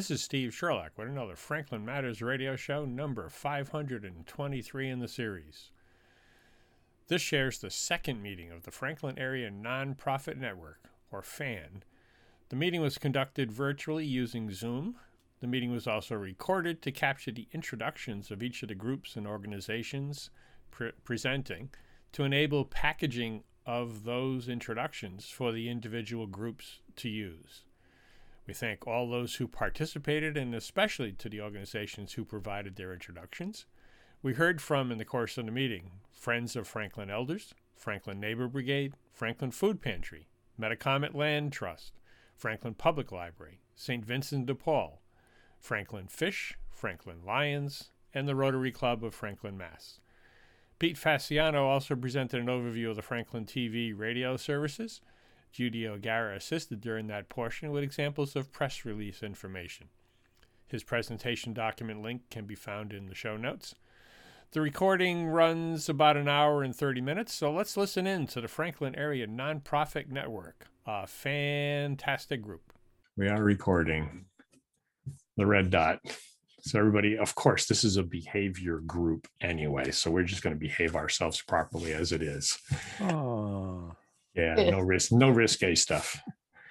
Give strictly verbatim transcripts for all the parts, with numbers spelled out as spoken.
This is Steve Sherlock with another Franklin Matters radio show, number five hundred twenty-three in the series. This shares the second meeting of the Franklin Area Nonprofit Network, or FAN. The meeting was conducted virtually using Zoom. The meeting was also recorded to capture the introductions of each of the groups and organizations pre- presenting to enable packaging of those introductions for the individual groups to use. We thank all those who participated, and especially to the organizations who provided their introductions. We heard from, in the course of the meeting, Friends of Franklin Elders, Franklin Neighbor Brigade, Franklin Food Pantry, Metacomet Land Trust, Franklin Public Library, Saint Vincent de Paul, Franklin Fish, Franklin Lions, and the Rotary Club of Franklin, Mass. Pete Fasciano also presented an overview of the Franklin T V radio services. Judy O'Gara assisted during that portion with examples of press release information. His presentation document link can be found in the show notes. The recording runs about an hour and thirty minutes, so let's listen in to the Franklin Area Nonprofit Network, a fantastic group. We are recording. The red dot. So everybody, of course, this is a behavior group anyway, so we're just going to behave ourselves properly as it is. Oh. Yeah, no risk, no risque stuff.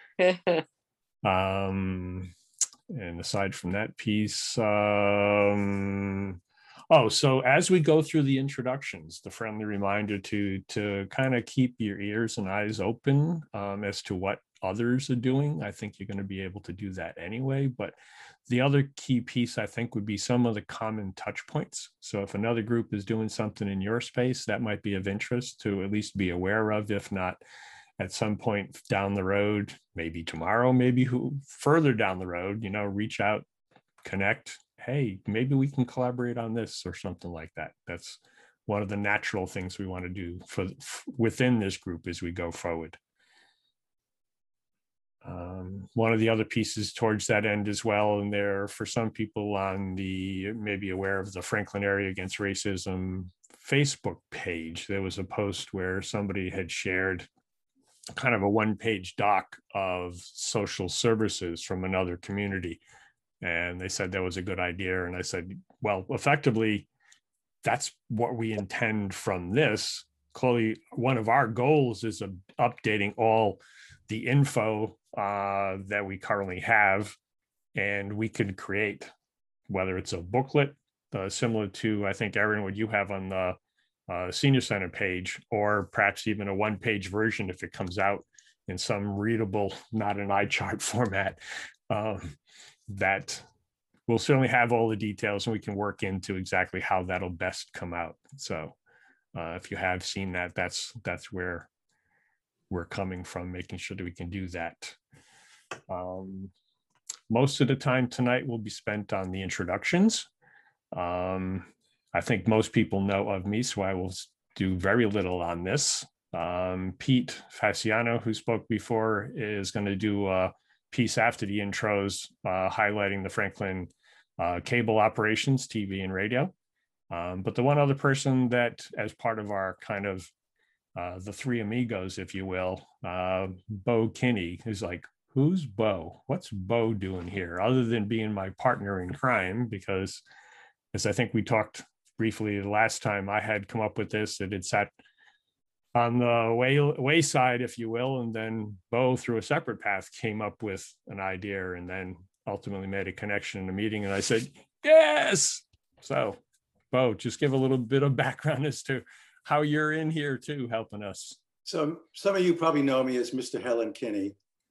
Um, and aside from that piece, um, oh, so as we go through the introductions, the friendly reminder to to kind of keep your ears and eyes open um, as to what others are doing. I think you're going to be able to do that anyway, but the other key piece, I think, would be some of the common touch points. So if another group is doing something in your space, that might be of interest to at least be aware of, if not at some point down the road, maybe tomorrow, maybe who further down the road, you know, reach out, connect. Hey, maybe we can collaborate on this or something like that. That's one of the natural things we want to do for within this group as we go forward. Um, one of the other pieces towards that end as well, and there for some people on the maybe aware of the Franklin Area Against Racism Facebook page, there was a post where somebody had shared kind of a one-page doc of social services from another community. And they said that was a good idea. And I said, well, effectively, that's what we intend from this. Chloe, one of our goals is uh, updating all the info uh, that we currently have, and we could create, whether it's a booklet uh, similar to, I think, Erin, what you have on the uh, Senior Center page, or perhaps even a one-page version if it comes out in some readable, not an eye chart format, um, that we'll certainly have all the details, and we can work into exactly how that'll best come out. So uh, if you have seen that, that's that's where we're coming from, making sure that we can do that. Um, most of the time tonight will be spent on the introductions. Um, I think most people know of me, so I will do very little on this. Um, Pete Fasciano, who spoke before, is going to do a piece after the intros, uh, highlighting the Franklin uh, cable operations, T V and radio. Um, but the one other person that, as part of our kind of uh, the three amigos, if you will, uh, Bo Kinney, is like, who's Bo? What's Bo doing here? Other than being my partner in crime, because as I think we talked briefly the last time, I had come up with this, it had sat on the way, wayside, if you will, and then Bo, through a separate path, came up with an idea and then ultimately made a connection in the meeting. And I said, yes. So, Bo, just give a little bit of background as to how you're in here too, helping us. So some of you probably know me as Mister Helen Kinney.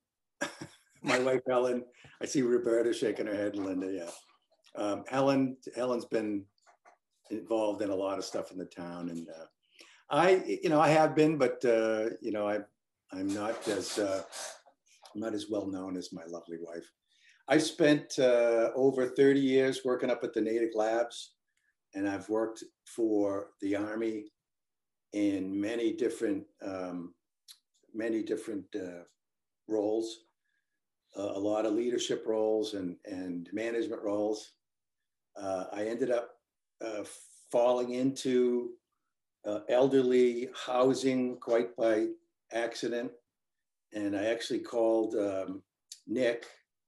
My wife, Helen. I see Roberta shaking her head, and Linda, yeah. Um, Helen, Helen's been involved in a lot of stuff in the town, and uh, I, you know, I have been, but uh, you know, I, I'm not as, uh, I'm not as well known as my lovely wife. I spent uh, over thirty years working up at the Natick Labs, and I've worked for the Army in many different, um, many different uh, roles, uh, a lot of leadership roles and, and management roles. Uh, I ended up uh, falling into uh, elderly housing quite by accident. And I actually called um, Nick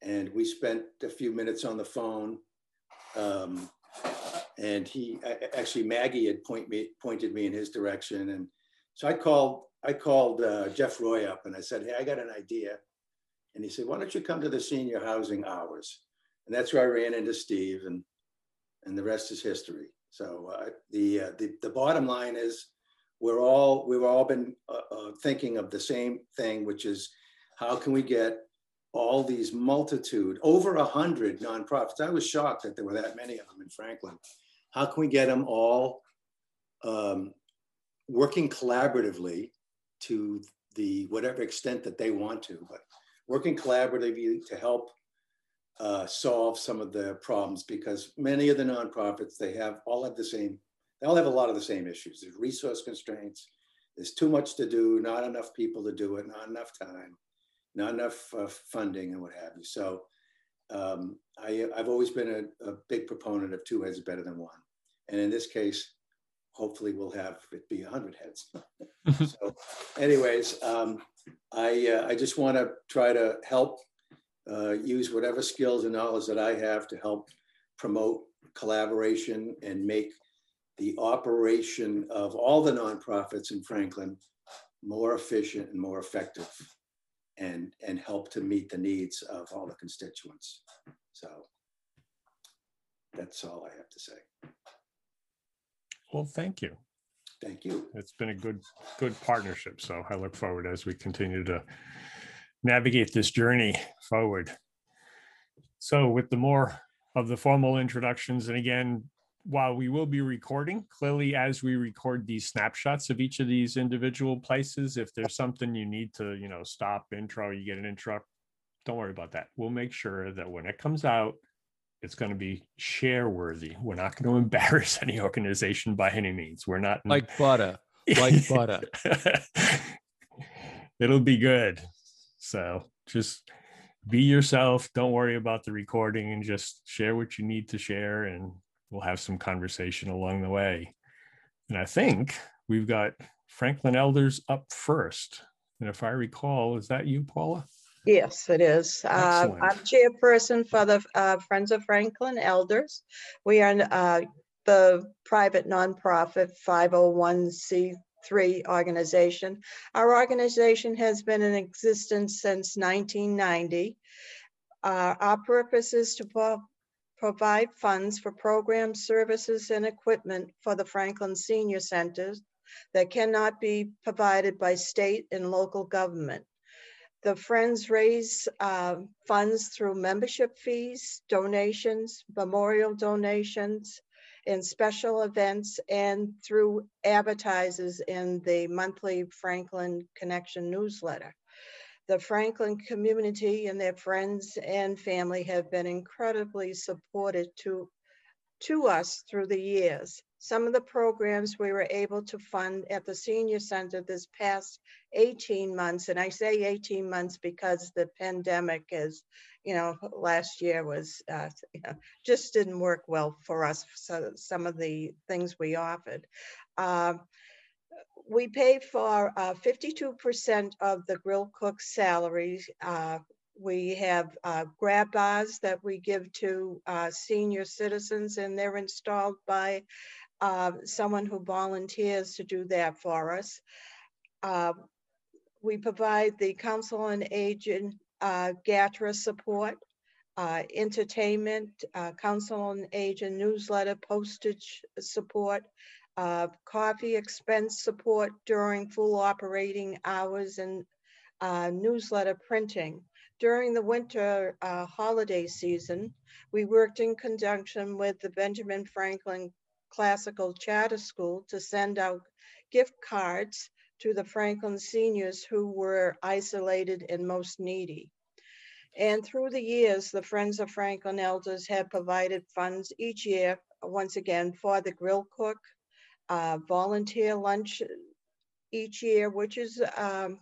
and we spent a few minutes on the phone. Um, and he, actually Maggie had point me, pointed me in his direction. And so I called, I called uh, Jeff Roy up and I said, hey, I got an idea. And he said, why don't you come to the senior housing hours? And that's where I ran into Steve, and, and the rest is history. So uh, the, uh, the, the bottom line is we're all, we've all been uh, uh, thinking of the same thing, which is how can we get all these multitude, over a hundred nonprofits. I was shocked that there were that many of them in Franklin. How can we get them all um, working collaboratively to the whatever extent that they want to, but working collaboratively to help uh, solve some of the problems, because many of the nonprofits, they have all have the same, they all have a lot of the same issues. There's resource constraints, there's too much to do, not enough people to do it, not enough time, not enough uh, funding and what have you. So um, I, I've always been a, a big proponent of two heads better than one. And in this case, hopefully we'll have it be a hundred heads. So anyways, um, I, uh, I just want to try to help uh, use whatever skills and knowledge that I have to help promote collaboration and make the operation of all the nonprofits in Franklin more efficient and more effective, and, and help to meet the needs of all the constituents. So that's all I have to say. Well, thank you. Thank you. It's been a good, good partnership. So I look forward as we continue to navigate this journey forward. So with the more of the formal introductions, and again, while we will be recording, clearly as we record these snapshots of each of these individual places, if there's something you need to, you know, stop, intro, you get an intro, don't worry about that. We'll make sure that when it comes out, it's going to be share worthy. We're not going to embarrass any organization by any means. We're not like butter, like butter. It'll be good. So just be yourself. Don't worry about the recording, and just share what you need to share, and we'll have some conversation along the way. And I think we've got Franklin Elders up first. And if I recall, is that you, Paula? Yes, it is. Uh, I'm chairperson for the uh, Friends of Franklin Elders. We are uh, the private nonprofit five oh one c three organization. Our organization has been in existence since nineteen ninety. Uh, our purpose is to pro provide funds for programs, services, and equipment for the Franklin Senior Centers that cannot be provided by state and local government. The Friends raise uh, funds through membership fees, donations, memorial donations, and special events, and through advertisers in the monthly Franklin Connection newsletter. The Franklin community and their friends and family have been incredibly supportive to, to us through the years. Some of the programs we were able to fund at the Senior Center this past eighteen months, and I say eighteen months because the pandemic is, you know, last year was, uh, you know, just didn't work well for us, so some of the things we offered. Um, we pay for uh, fifty-two percent of the grill cook's salaries. Uh, we have uh, grab bars that we give to uh, senior citizens, and they're installed by uh, someone who volunteers to do that for us. Uh, we provide the council on aging uh, GATRA support, uh, entertainment, uh, council on aging newsletter postage support, uh, coffee expense support during full operating hours, and uh, newsletter printing. During the winter uh, holiday season, we worked in conjunction with the Benjamin Franklin Classical Charter School to send out gift cards to the Franklin seniors who were isolated and most needy. And through the years, the Friends of Franklin Elders have provided funds each year, once again, for the grill cook, uh, volunteer lunch each year, which is, um,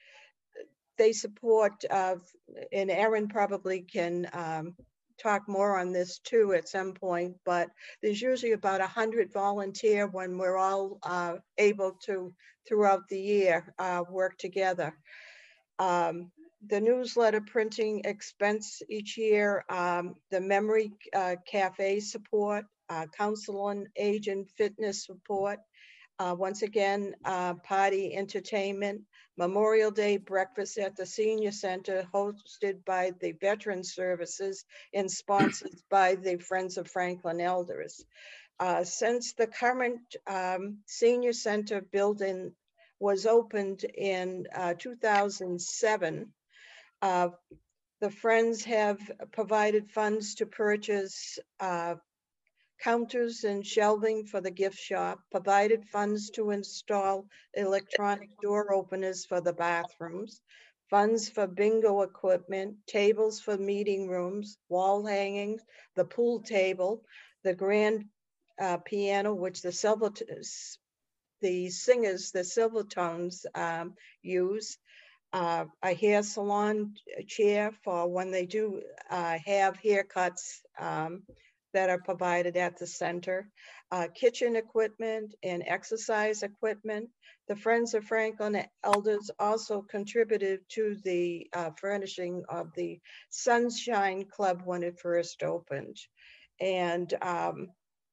they support, uh, and Erin probably can um, talk more on this too at some point, but there's usually about a hundred volunteer when we're all uh, able to, throughout the year, uh, work together. Um, the newsletter printing expense each year, um, the memory uh, cafe support, uh, counseling agent fitness support. Uh, once again, uh, party entertainment, Memorial Day breakfast at the Senior Center hosted by the Veteran Services and sponsored by the Friends of Franklin Elders. Uh, since the current um, Senior Center building was opened in uh, two thousand seven, uh, the Friends have provided funds to purchase uh, counters and shelving for the gift shop, provided funds to install electronic door openers for the bathrooms, funds for bingo equipment, tables for meeting rooms, wall hangings, the pool table, the grand uh, piano, which the silver the singers, the Silvertones um, use, uh, a hair salon chair for when they do uh, have haircuts um, that are provided at the center, uh, kitchen equipment and exercise equipment. The Friends of Franklin Elders also contributed to the uh, furnishing of the Sunshine Club when it first opened. And um,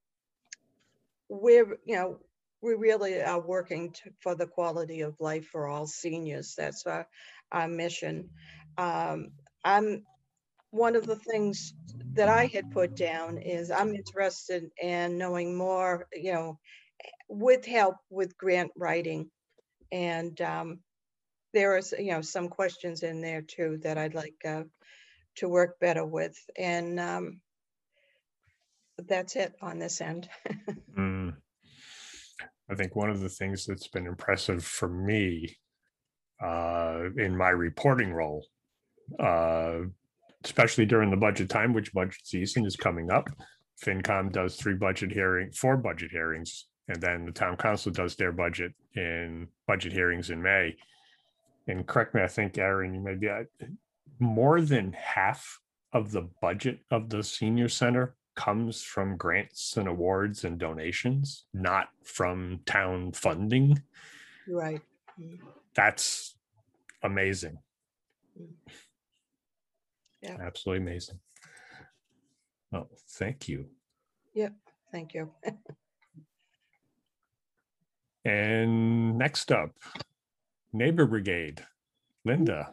we're, you know, we really are working to, for the quality of life for all seniors. That's our, our mission. Um, I'm, one of the things that I had put down is I'm interested in knowing more, you know, with help with grant writing. And um, there is, you know, some questions in there too that I'd like uh, to work better with. And um, that's it on this end. mm. I think one of the things that's been impressive for me uh, in my reporting role, uh, especially during the budget time, which budget season is coming up. FinCom does three budget hearing, four budget hearings, and then the town council does their budget in budget hearings in May. And correct me, I think, Aaron, you may be at more than half of the budget of the senior center comes from grants and awards and donations, not from town funding. Right. That's amazing. Yeah. Absolutely amazing. Oh, thank you. Yep. Thank you. And next up, Neighbor Brigade. Linda.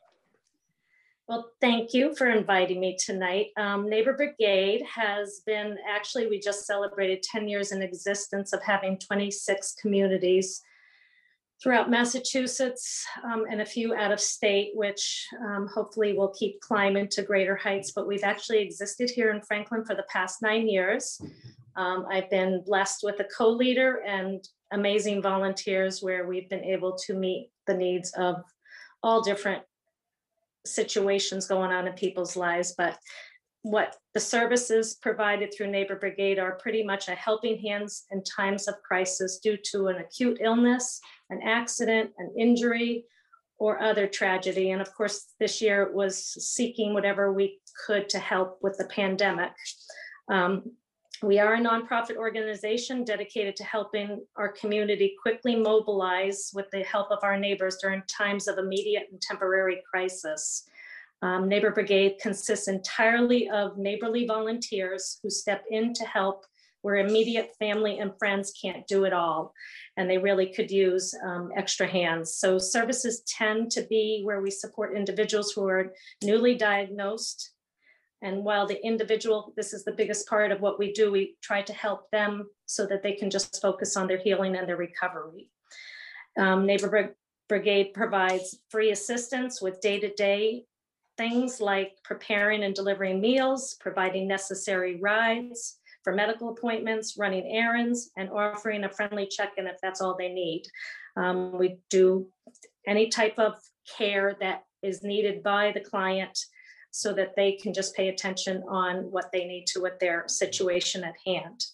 Well, thank you for inviting me tonight. Um, Neighbor Brigade has been, actually, we just celebrated ten years in existence of having twenty-six communities throughout Massachusetts um, and a few out of state, which um, hopefully will keep climbing to greater heights. But we've actually existed here in Franklin for the past nine years. Um, I've been blessed with a co-leader and amazing volunteers where we've been able to meet the needs of all different situations going on in people's lives. But what the services provided through Neighbor Brigade are pretty much a helping hands in times of crisis due to an acute illness, an accident, an injury, or other tragedy. And of course, this year it was seeking whatever we could to help with the pandemic. Um, we are a nonprofit organization dedicated to helping our community quickly mobilize with the help of our neighbors during times of immediate and temporary crisis. Um, Neighbor Brigade consists entirely of neighborly volunteers who step in to help where immediate family and friends can't do it all. And they really could use um, extra hands. So services tend to be where we support individuals who are newly diagnosed. And while the individual, this is the biggest part of what we do, we try to help them so that they can just focus on their healing and their recovery. Um, Neighbor Brigade provides free assistance with day-to-day things like preparing and delivering meals, providing necessary rides for medical appointments, running errands, and offering a friendly check-in if that's all they need. Um, we do any type of care that is needed by the client so that they can just pay attention on what they need to with their situation at hand.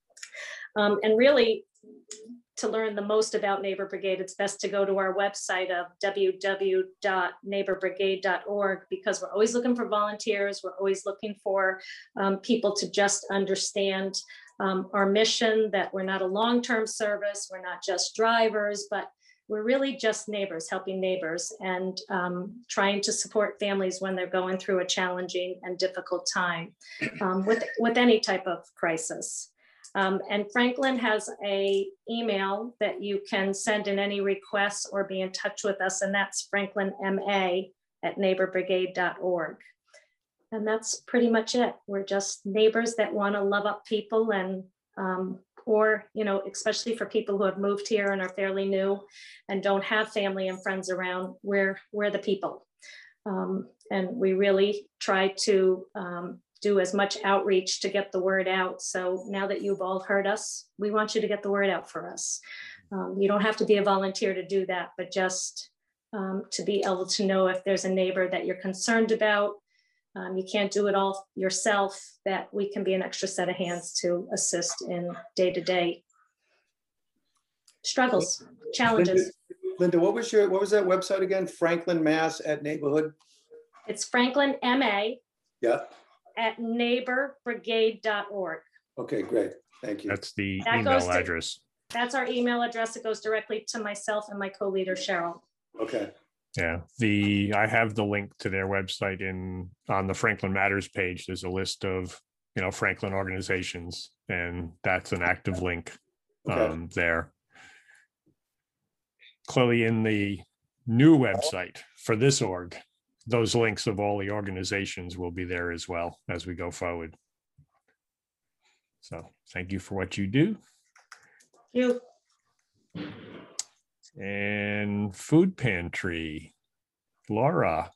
Um, and really, to learn the most about Neighbor Brigade, it's best to go to our website of w w w dot neighbor brigade dot org, because we're always looking for volunteers. We're always looking for um, people to just understand um, our mission, that we're not a long-term service. We're not just drivers, but we're really just neighbors, helping neighbors and um, trying to support families when they're going through a challenging and difficult time um, with, with any type of crisis. Um, and Franklin has a email that you can send in any requests or be in touch with us, and that's franklinma at neighbor brigade dot org. And that's pretty much it. We're just neighbors that want to love up people, and um, or, you know, especially for people who have moved here and are fairly new and don't have family and friends around, we're, we're the people. Um, and we really try to um, do as much outreach to get the word out. So now that you've all heard us, we want you to get the word out for us. Um, you don't have to be a volunteer to do that, but just um, to be able to know if there's a neighbor that you're concerned about. Um, you can't do it all yourself, that we can be an extra set of hands to assist in day-to-day struggles, challenges. Linda, Linda, what was your, what was that website again? Franklin Mass at Neighborhood? It's Franklin M A Yeah. at neighbor brigade dot org. Okay, great. Thank you. That's the That email goes to- address. That's our email address. It goes directly to myself and my co-leader, Cheryl. Okay. Yeah, the, I have the link to their website in, on the Franklin Matters page. There's a list of, you know, Franklin organizations, and that's an active link Okay. um, there. Clearly in the new website for this org, those links of all the organizations will be there as well as we go forward. So thank you for what you do. You. And food pantry, Laura.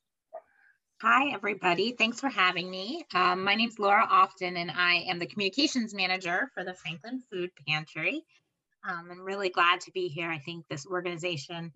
Hi, everybody. Thanks for having me. Um, my name is Laura Often, and I am the communications manager for the Franklin Food Pantry. Um, I'm really glad to be here. I think this organization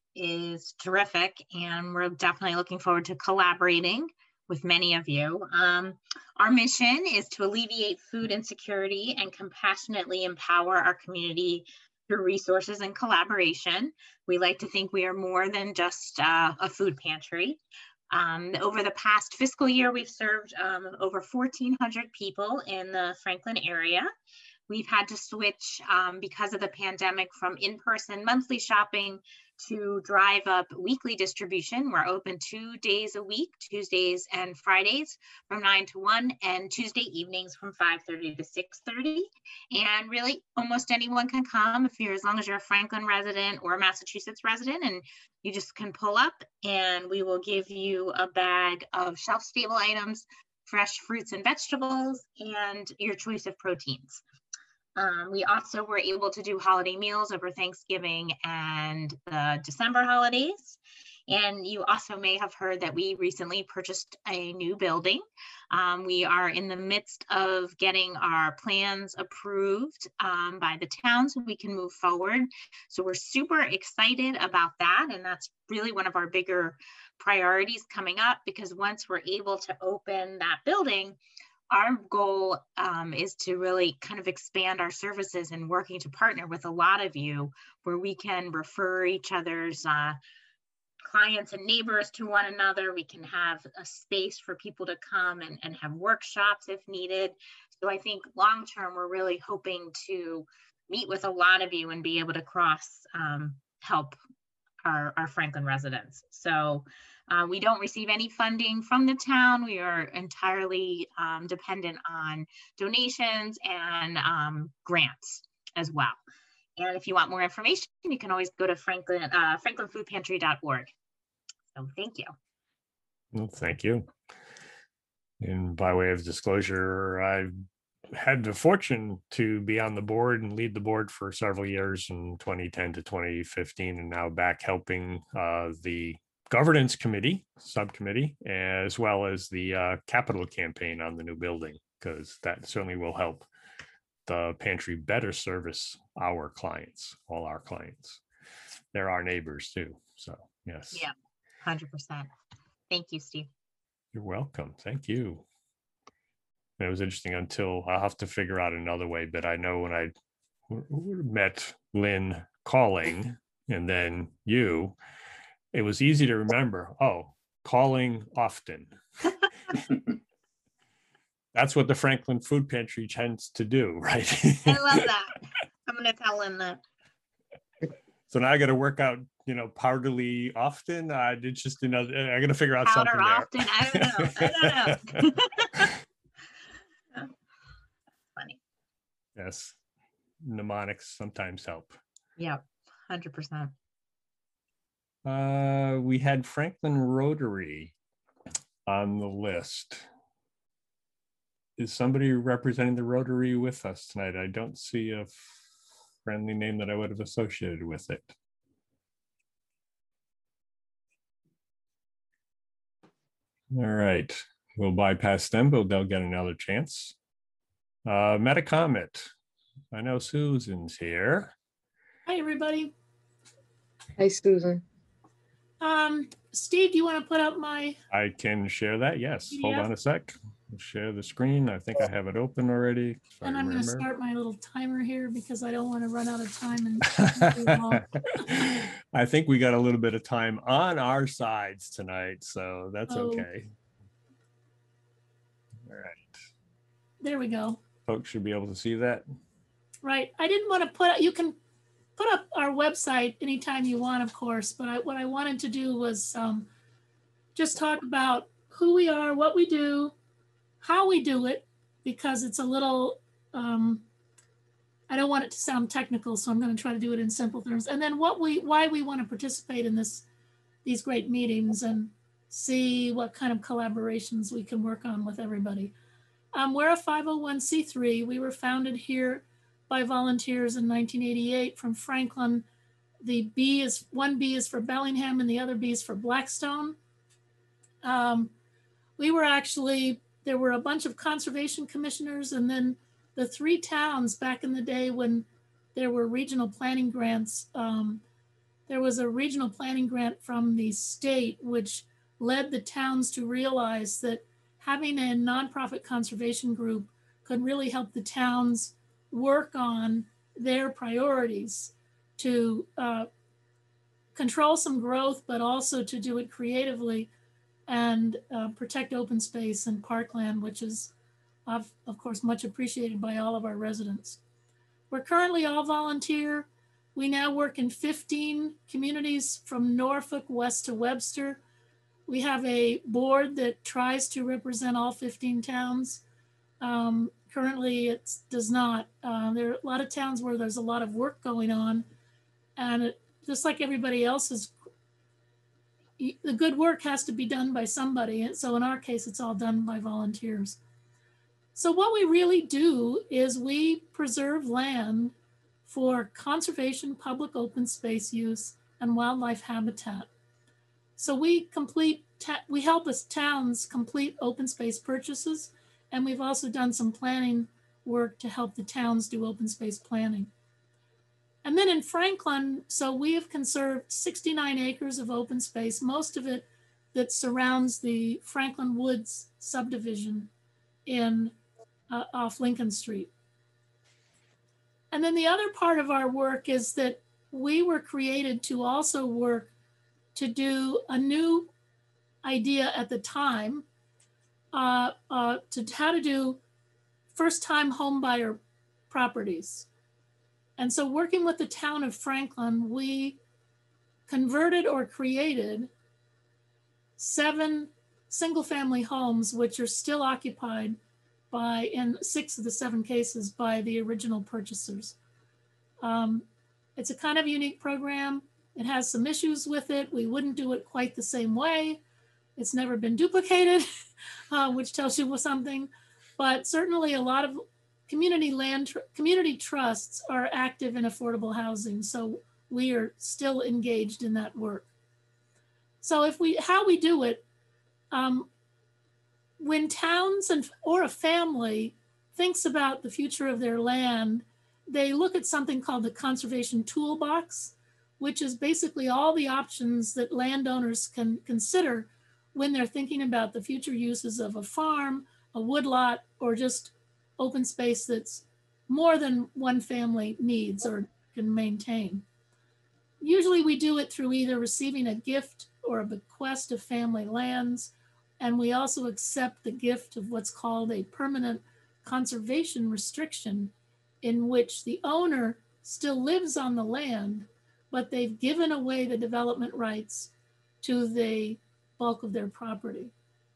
is terrific, and we're definitely looking forward to collaborating with many of you. Um, our mission is to alleviate food insecurity and compassionately empower our community through resources and collaboration. We like to think we are more than just uh, a food pantry. Um, over the past fiscal year, we've served um, over fourteen hundred people in the Franklin area. We've had to switch um, because of the pandemic from in-person monthly shopping to drive up weekly distribution. We're open two days a week, Tuesdays and Fridays from nine to one, and Tuesday evenings from five thirty to six thirty. And really almost anyone can come if you're, as long as you're a Franklin resident or a Massachusetts resident, and you just can pull up and we will give you a bag of shelf-stable items, fresh fruits and vegetables, and your choice of proteins. Um, we also were able to do holiday meals over Thanksgiving and the December holidays. And you also may have heard that we recently purchased a new building. Um, we are in the midst of getting our plans approved um, by the town so we can move forward. So we're super excited about that. And that's really one of our bigger priorities coming up, because once we're able to open that building, our goal um, is to really kind of expand our services and working to partner with a lot of you where we can refer each other's uh, clients and neighbors to one another. We can have a space for people to come and, and have workshops if needed. So I think long term, we're really hoping to meet with a lot of you and be able to cross um, help our, our Franklin residents. So Uh, we don't receive any funding from the town. We are entirely um, dependent on donations and um, grants as well. And if you want more information, you can always go to Franklin, uh, franklin food pantry dot org. So thank you. Well, thank you. And by way of disclosure, I've had the fortune to be on the board and lead the board for several years in twenty ten to twenty fifteen, and now back helping uh, the governance committee, subcommittee, as well as the uh, capital campaign on the new building, because that certainly will help the pantry better service our clients, all our clients. They're our neighbors too. So yes. Yeah, one hundred percent. Thank you, Steve. You're welcome. Thank you. It was interesting until I'll have to figure out another way, but I know when I met Lynn Calling and then you, it was easy to remember. Oh, calling often. That's what the Franklin Food Pantry tends to do, right? I love that. I'm going to tell Lynn that. So now I got to work out, you know, powderly often. I did just another, I got to figure out Powder something often. there. I don't know. I don't know. Funny. Yes. Mnemonics sometimes help. Yeah, one hundred percent. Uh, we had Franklin Rotary on the list. Is somebody representing the Rotary with us tonight? I don't see a friendly name that I would have associated with it. All right, we'll bypass them, but they'll get another chance. Uh, Metacomet. I know Susan's here. Hi, everybody. Hi, Susan. Um, Steve, do you want to put up my? I can share that. Yes. P D F? Hold on a sec. I'll share the screen. I think I have it open already. if I And I'm going to remember. start my little timer here because I don't want to run out of time. And I think we got a little bit of time on our sides tonight, so that's Oh. okay. All right. there we go. Folks should be able to see that. Right. I didn't want to put, you can put up our website anytime you want, of course, but I, what I wanted to do was um, just talk about who we are, what we do, how we do it, because it's a little, um, I don't want it to sound technical, so I'm going to try to do it in simple terms. And then what we, why we want to participate in this, these great meetings and see what kind of collaborations we can work on with everybody. Um, we're a five oh one c three. We were founded here by volunteers in nineteen eighty-eight from Franklin. The B is, one B is for Bellingham and the other B is for Blackstone. Um, we were actually, there were a bunch of conservation commissioners, and then the three towns back in the day when there were regional planning grants, um, there was a regional planning grant from the state which led the towns to realize that having a nonprofit conservation group could really help the towns work on their priorities to uh, control some growth, but also to do it creatively and uh, protect open space and parkland, which is, of, of course, much appreciated by all of our residents. We're currently all volunteer. We now work in fifteen communities from Norfolk west to Webster. We have a board that tries to represent all fifteen towns. Um, currently, it does not. Uh, there are a lot of towns where there's a lot of work going on, and it, just like everybody else's, the good work has to be done by somebody. And so in our case, it's all done by volunteers. So what we really do is we preserve land for conservation, public open space use, and wildlife habitat. So we complete, we help us towns complete open space purchases, and we've also done some planning work to help the towns do open space planning. And then in Franklin, so we have conserved sixty-nine acres of open space, most of it that surrounds the Franklin Woods subdivision in uh, off Lincoln Street. And then the other part of our work is that we were created to also work to do a new idea at the time uh, uh, to how to do first-time home buyer properties. And so working with the town of Franklin, we converted or created seven single-family homes, which are still occupied by, in six of the seven cases, by the original purchasers. Um, it's a kind of unique program. It has some issues with it. We wouldn't do it quite the same way. It's never been duplicated, uh, which tells you something. But certainly a lot of community land, tr community trusts are active in affordable housing. So we are still engaged in that work. So if we, how we do it, um, when towns and or a family thinks about the future of their land, they look at something called the conservation toolbox, which is basically all the options that landowners can consider when they're thinking about the future uses of a farm, a woodlot, or just open space that's more than one family needs or can maintain. Usually we do it through either receiving a gift or a bequest of family lands, and we also accept the gift of what's called a permanent conservation restriction, in which the owner still lives on the land, but they've given away the development rights to the bulk of their property.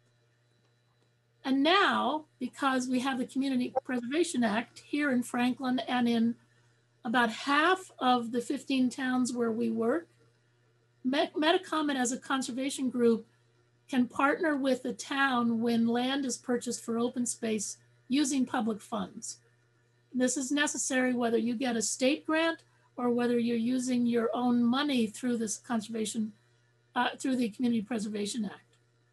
And now, because we have the Community Preservation Act here in Franklin and in about half of the fifteen towns where we work, Metacomet as a conservation group can partner with the town when land is purchased for open space using public funds. This is necessary whether you get a state grant or whether you're using your own money through this conservation, uh, through the Community Preservation Act.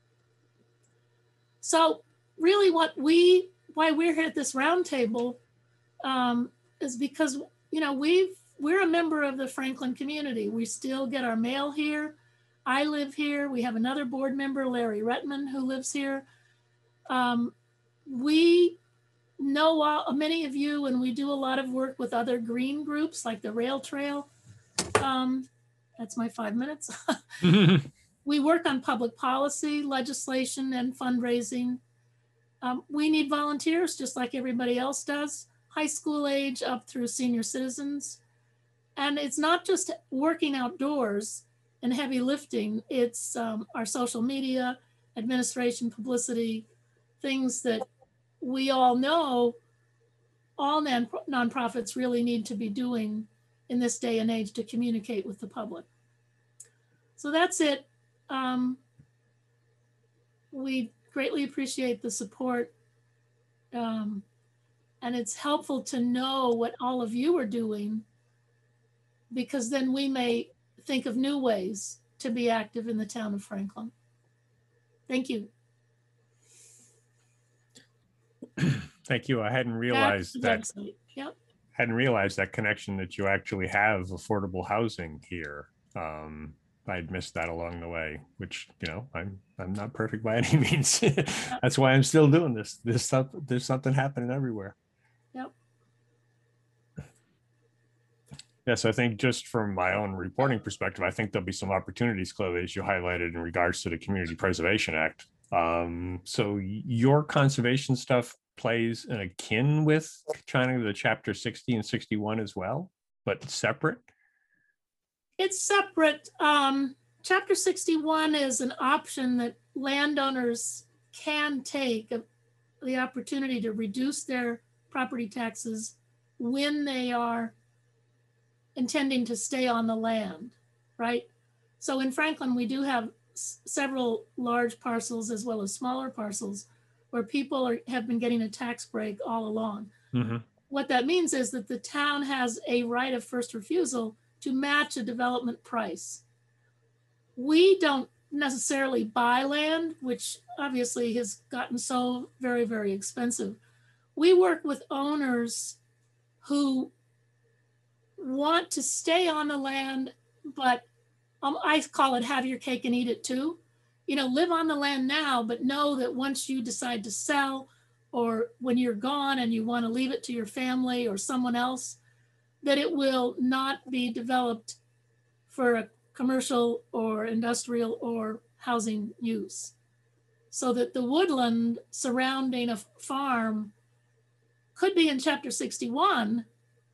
So really what we, why we're here at this roundtable um, is because, you know, we've, we're a member of the Franklin community. We still get our mail here. I live here. We have another board member, Larry Retman, who lives here. Um, we know all, many of you, and we do a lot of work with other green groups like the Rail Trail. Um, that's my five minutes. We work on public policy, legislation, and fundraising. Um, we need volunteers just like everybody else does, high school age up through senior citizens. And it's not just working outdoors and heavy lifting, it's um, our social media, administration, publicity, things that we all know all non nonprofits really need to be doing in this day and age to communicate with the public. So that's it. Um, we greatly appreciate the support. Um, and it's helpful to know what all of you are doing, because then we may think of new ways to be active in the town of Franklin. Thank you. Thank you. I hadn't realized that. Website. Yep. Hadn't realized that connection that you actually have affordable housing here. Um, I'd missed that along the way, which, you know, I'm I'm not perfect by any means. That's why I'm still doing this. There's something there's something happening everywhere. Yep. Yes, I think just from my own reporting perspective, I think there'll be some opportunities, Chloe, as you highlighted in regards to the Community Preservation Act. Um, so your conservation stuff plays an akin with China, the chapter sixty and sixty-one as well, but separate? It's separate. Um, chapter sixty-one is an option that landowners can take, uh, the opportunity to reduce their property taxes when they are intending to stay on the land, right? So in Franklin, we do have s several large parcels as well as smaller parcels where people are, have been getting a tax break all along. Mm-hmm. What that means is that the town has a right of first refusal to match a development price. We don't necessarily buy land, which obviously has gotten so very, very expensive. We work with owners who want to stay on the land, but um, I call it have your cake and eat it too. You know, live on the land now, but know that once you decide to sell, or when you're gone and you want to leave it to your family or someone else, that it will not be developed for a commercial or industrial or housing use. So that the woodland surrounding a farm could be in chapter sixty-one.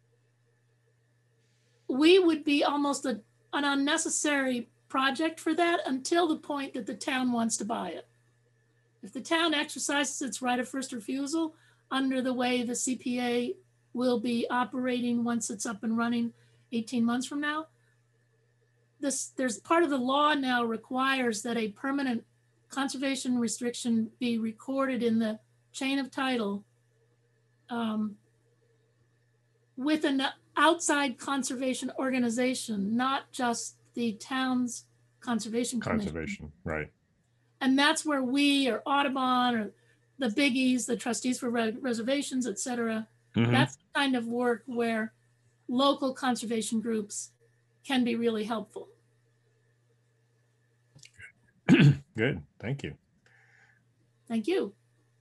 We would be almost a, an unnecessary project for that until the point that the town wants to buy it. If the town exercises its right of first refusal under the way the C P A will be operating once it's up and running eighteen months from now, this, there's part of the law now requires that a permanent conservation restriction be recorded in the chain of title um, with an outside conservation organization, not just the town's conservation commission. Conservation, right. And that's where we or Audubon or the biggies, the trustees for re reservations, et cetera, mm-hmm. That's the kind of work where local conservation groups can be really helpful. Good, thank you. Thank you.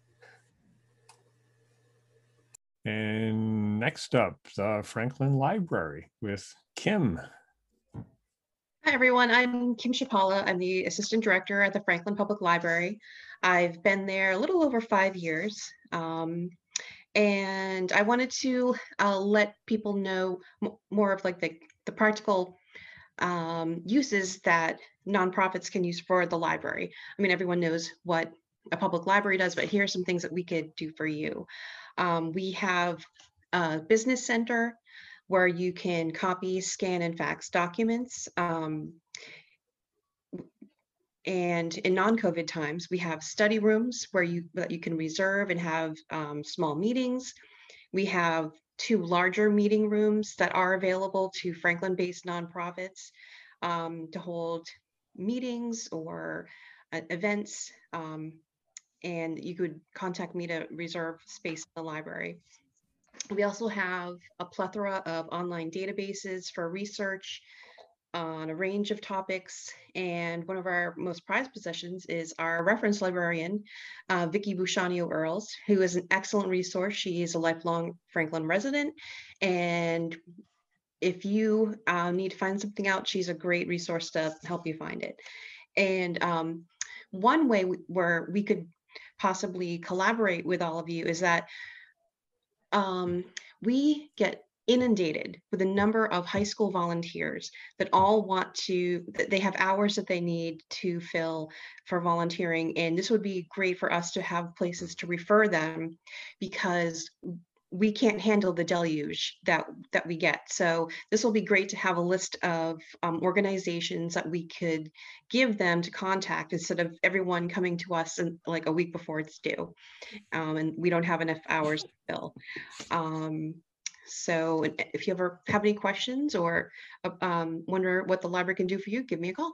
And next up, the Franklin Library with Kim. Hi, everyone. I'm Kim Chapala. I'm the Assistant Director at the Franklin Public Library. I've been there a little over five years. Um, and I wanted to uh, let people know more of like the, the practical um, uses that nonprofits can use for the library. I mean, everyone knows what a public library does, but here are some things that we could do for you. Um, we have a business center where you can copy, scan, and fax documents. Um, and in non-COVID times, we have study rooms where you that you can reserve and have um, small meetings. We have two larger meeting rooms that are available to Franklin-based nonprofits um, to hold meetings or uh, events. Um, and you could contact me to reserve space in the library. We also have a plethora of online databases for research on a range of topics. And one of our most prized possessions is our reference librarian, uh, Vicki Bushanio Earls, who is an excellent resource. She is a lifelong Franklin resident. And if you uh, need to find something out, she's a great resource to help you find it. And um, one way we, where we could possibly collaborate with all of you is that um, we get inundated with a number of high school volunteers that all want to, that they have hours that they need to fill for volunteering. And this would be great for us to have places to refer them because we can't handle the deluge that, that we get. So this will be great to have a list of um, organizations that we could give them to contact instead of everyone coming to us in, like a week before it's due. Um, and we don't have enough hours to fill. Um, so if you ever have any questions or um, wonder what the library can do for you, give me a call.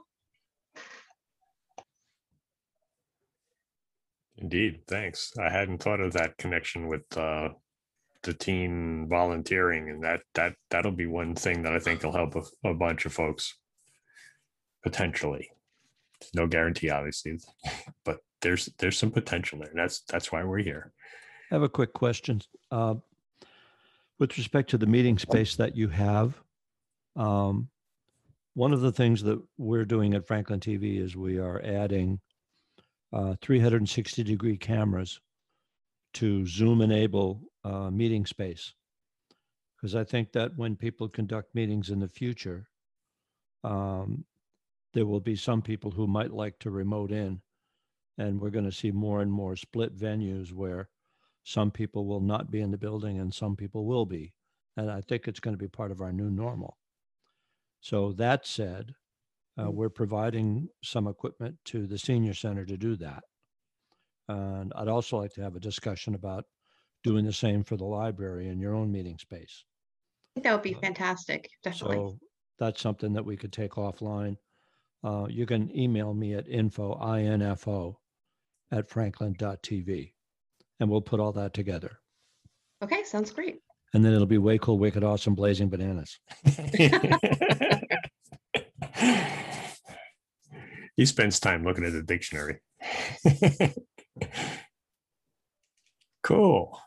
Indeed, thanks. I hadn't thought of that connection with uh, the teen volunteering, and that that that'll be one thing that I think will help a, a bunch of folks potentially. No guarantee, obviously, but there's there's some potential there. That's that's why we're here. I have a quick question. Uh, with respect to the meeting space that you have, um, one of the things that we're doing at Franklin T V is we are adding uh, three hundred sixty degree cameras to Zoom enable uh, meeting space. Because I think that when people conduct meetings in the future, um, there will be some people who might like to remote in, and we're going to see more and more split venues where some people will not be in the building and some people will be. And I think it's going to be part of our new normal. So that said, uh, we're providing some equipment to the senior center to do that. And I'd also like to have a discussion about doing the same for the library in your own meeting space. I think that would be fantastic, definitely. So that's something that we could take offline. Uh, you can email me at info, I N F O, at franklin dot T V, and we'll put all that together. Okay, sounds great. And then it'll be way cool, wicked, awesome, blazing bananas. He spends time looking at the dictionary. Cool.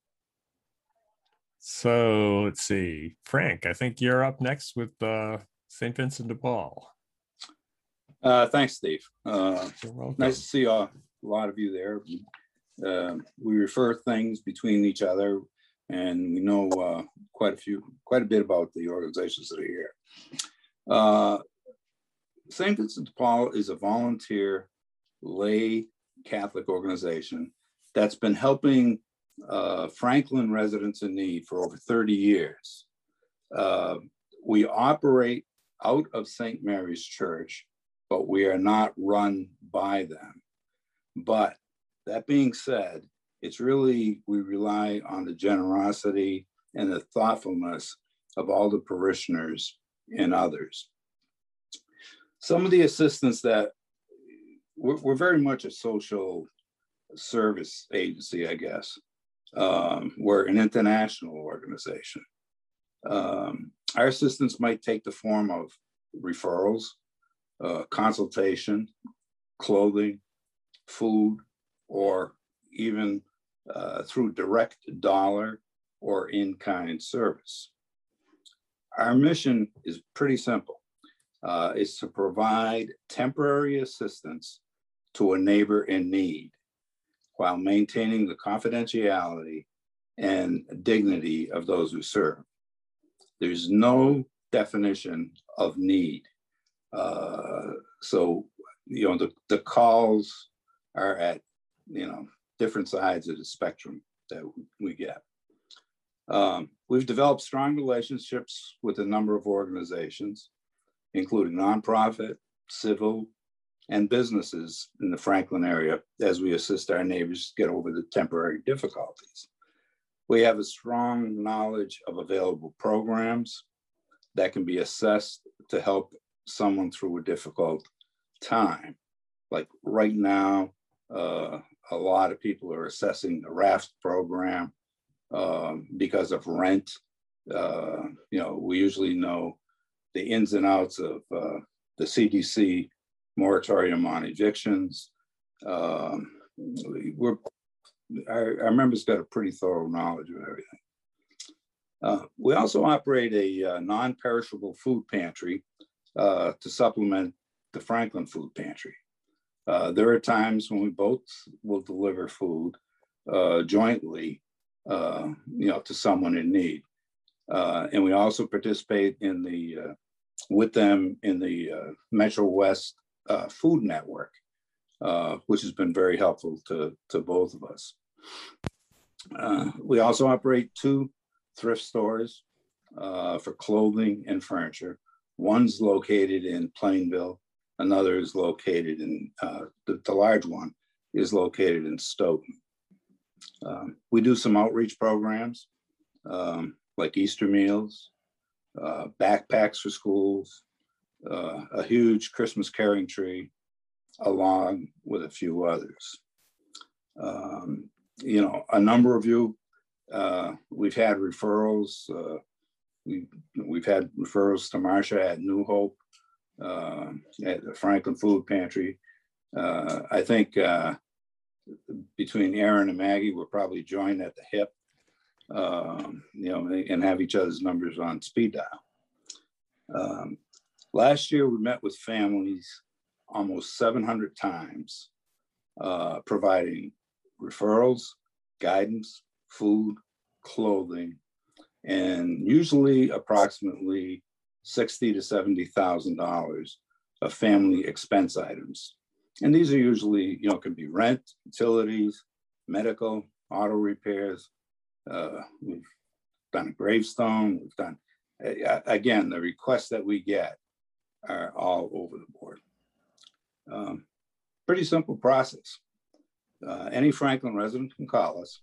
So let's see, Frank, I think you're up next with uh, Saint Vincent de Paul. Uh, thanks, Steve. Uh, You're welcome. nice to see uh, a lot of you there. Uh, we refer things between each other, and we know uh, quite a few, quite a bit about the organizations that are here. Uh, Saint Vincent de Paul is a volunteer lay Catholic organization that's been helping uh, Franklin residents in need for over thirty years. Uh, we operate out of Saint Mary's Church, but we are not run by them. But that being said, it's really, we rely on the generosity and the thoughtfulness of all the parishioners and others. Some of the assistance that, we're, we're very much a social service agency, I guess. Um, we're an international organization. Um, our assistance might take the form of referrals, uh, consultation, clothing, food, or even uh, through direct dollar or in-kind service. Our mission is pretty simple. Uh, it's to provide temporary assistance to a neighbor in need while maintaining the confidentiality and dignity of those who serve. There's no definition of need. Uh, so, you know, the, the calls are at, you know, different sides of the spectrum that we get. Um, we've developed strong relationships with a number of organizations, including nonprofit, civil, and businesses in the Franklin area as we assist our neighbors get over the temporary difficulties. We have a strong knowledge of available programs that can be assessed to help someone through a difficult time. Like right now, uh, a lot of people are assessing the RAFT program um, because of rent. Uh, you know, we usually know the ins and outs of uh, the C D C moratorium on evictions. Um, we're, our, our members got a pretty thorough knowledge of everything. Uh, we also operate a uh, non-perishable food pantry uh, to supplement the Franklin Food Pantry. Uh, there are times when we both will deliver food uh, jointly, uh, you know, to someone in need. Uh, and we also participate in the, uh, with them in the uh, Metro West uh, Food Network, uh, which has been very helpful to, to both of us. Uh, we also operate two thrift stores uh, for clothing and furniture. One's located in Plainville, another is located in, uh, the, the large one is located in Stoughton. Um, we do some outreach programs um, like Easter meals, uh, backpacks for schools, uh, a huge Christmas carrying tree, along with a few others. Um, you know, a number of you, uh, we've had referrals. Uh, we, we've had referrals to Marcia at New Hope, uh, at the Franklin Food Pantry. Uh, I think uh, between Aaron and Maggie, we're probably joined at the hip, um, you know, and have each other's numbers on speed dial. Um, last year, we met with families almost seven hundred times, uh, providing referrals, guidance, food, clothing, and usually approximately sixty to seventy thousand dollars of family expense items. And these are usually, you know, can be rent, utilities, medical, auto repairs. Uh, we've done a gravestone. We've done, uh, again, the requests that we get are all over the board. Um, pretty simple process. Uh, any Franklin resident can call us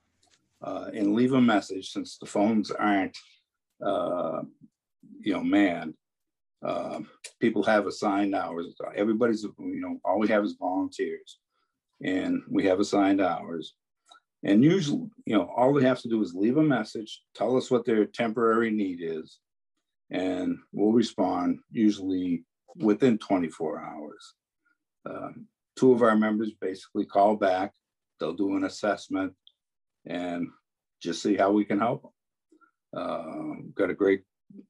uh, and leave a message, since the phones aren't, uh, you know, manned. Uh, people have assigned hours. Everybody's, you know, all we have is volunteers, and we have assigned hours. And usually, you know, all they have to do is leave a message, tell us what their temporary need is, and we'll respond usually within twenty-four hours. Um, two of our members basically call back. They'll do an assessment and just see how we can help them. Uh, got a great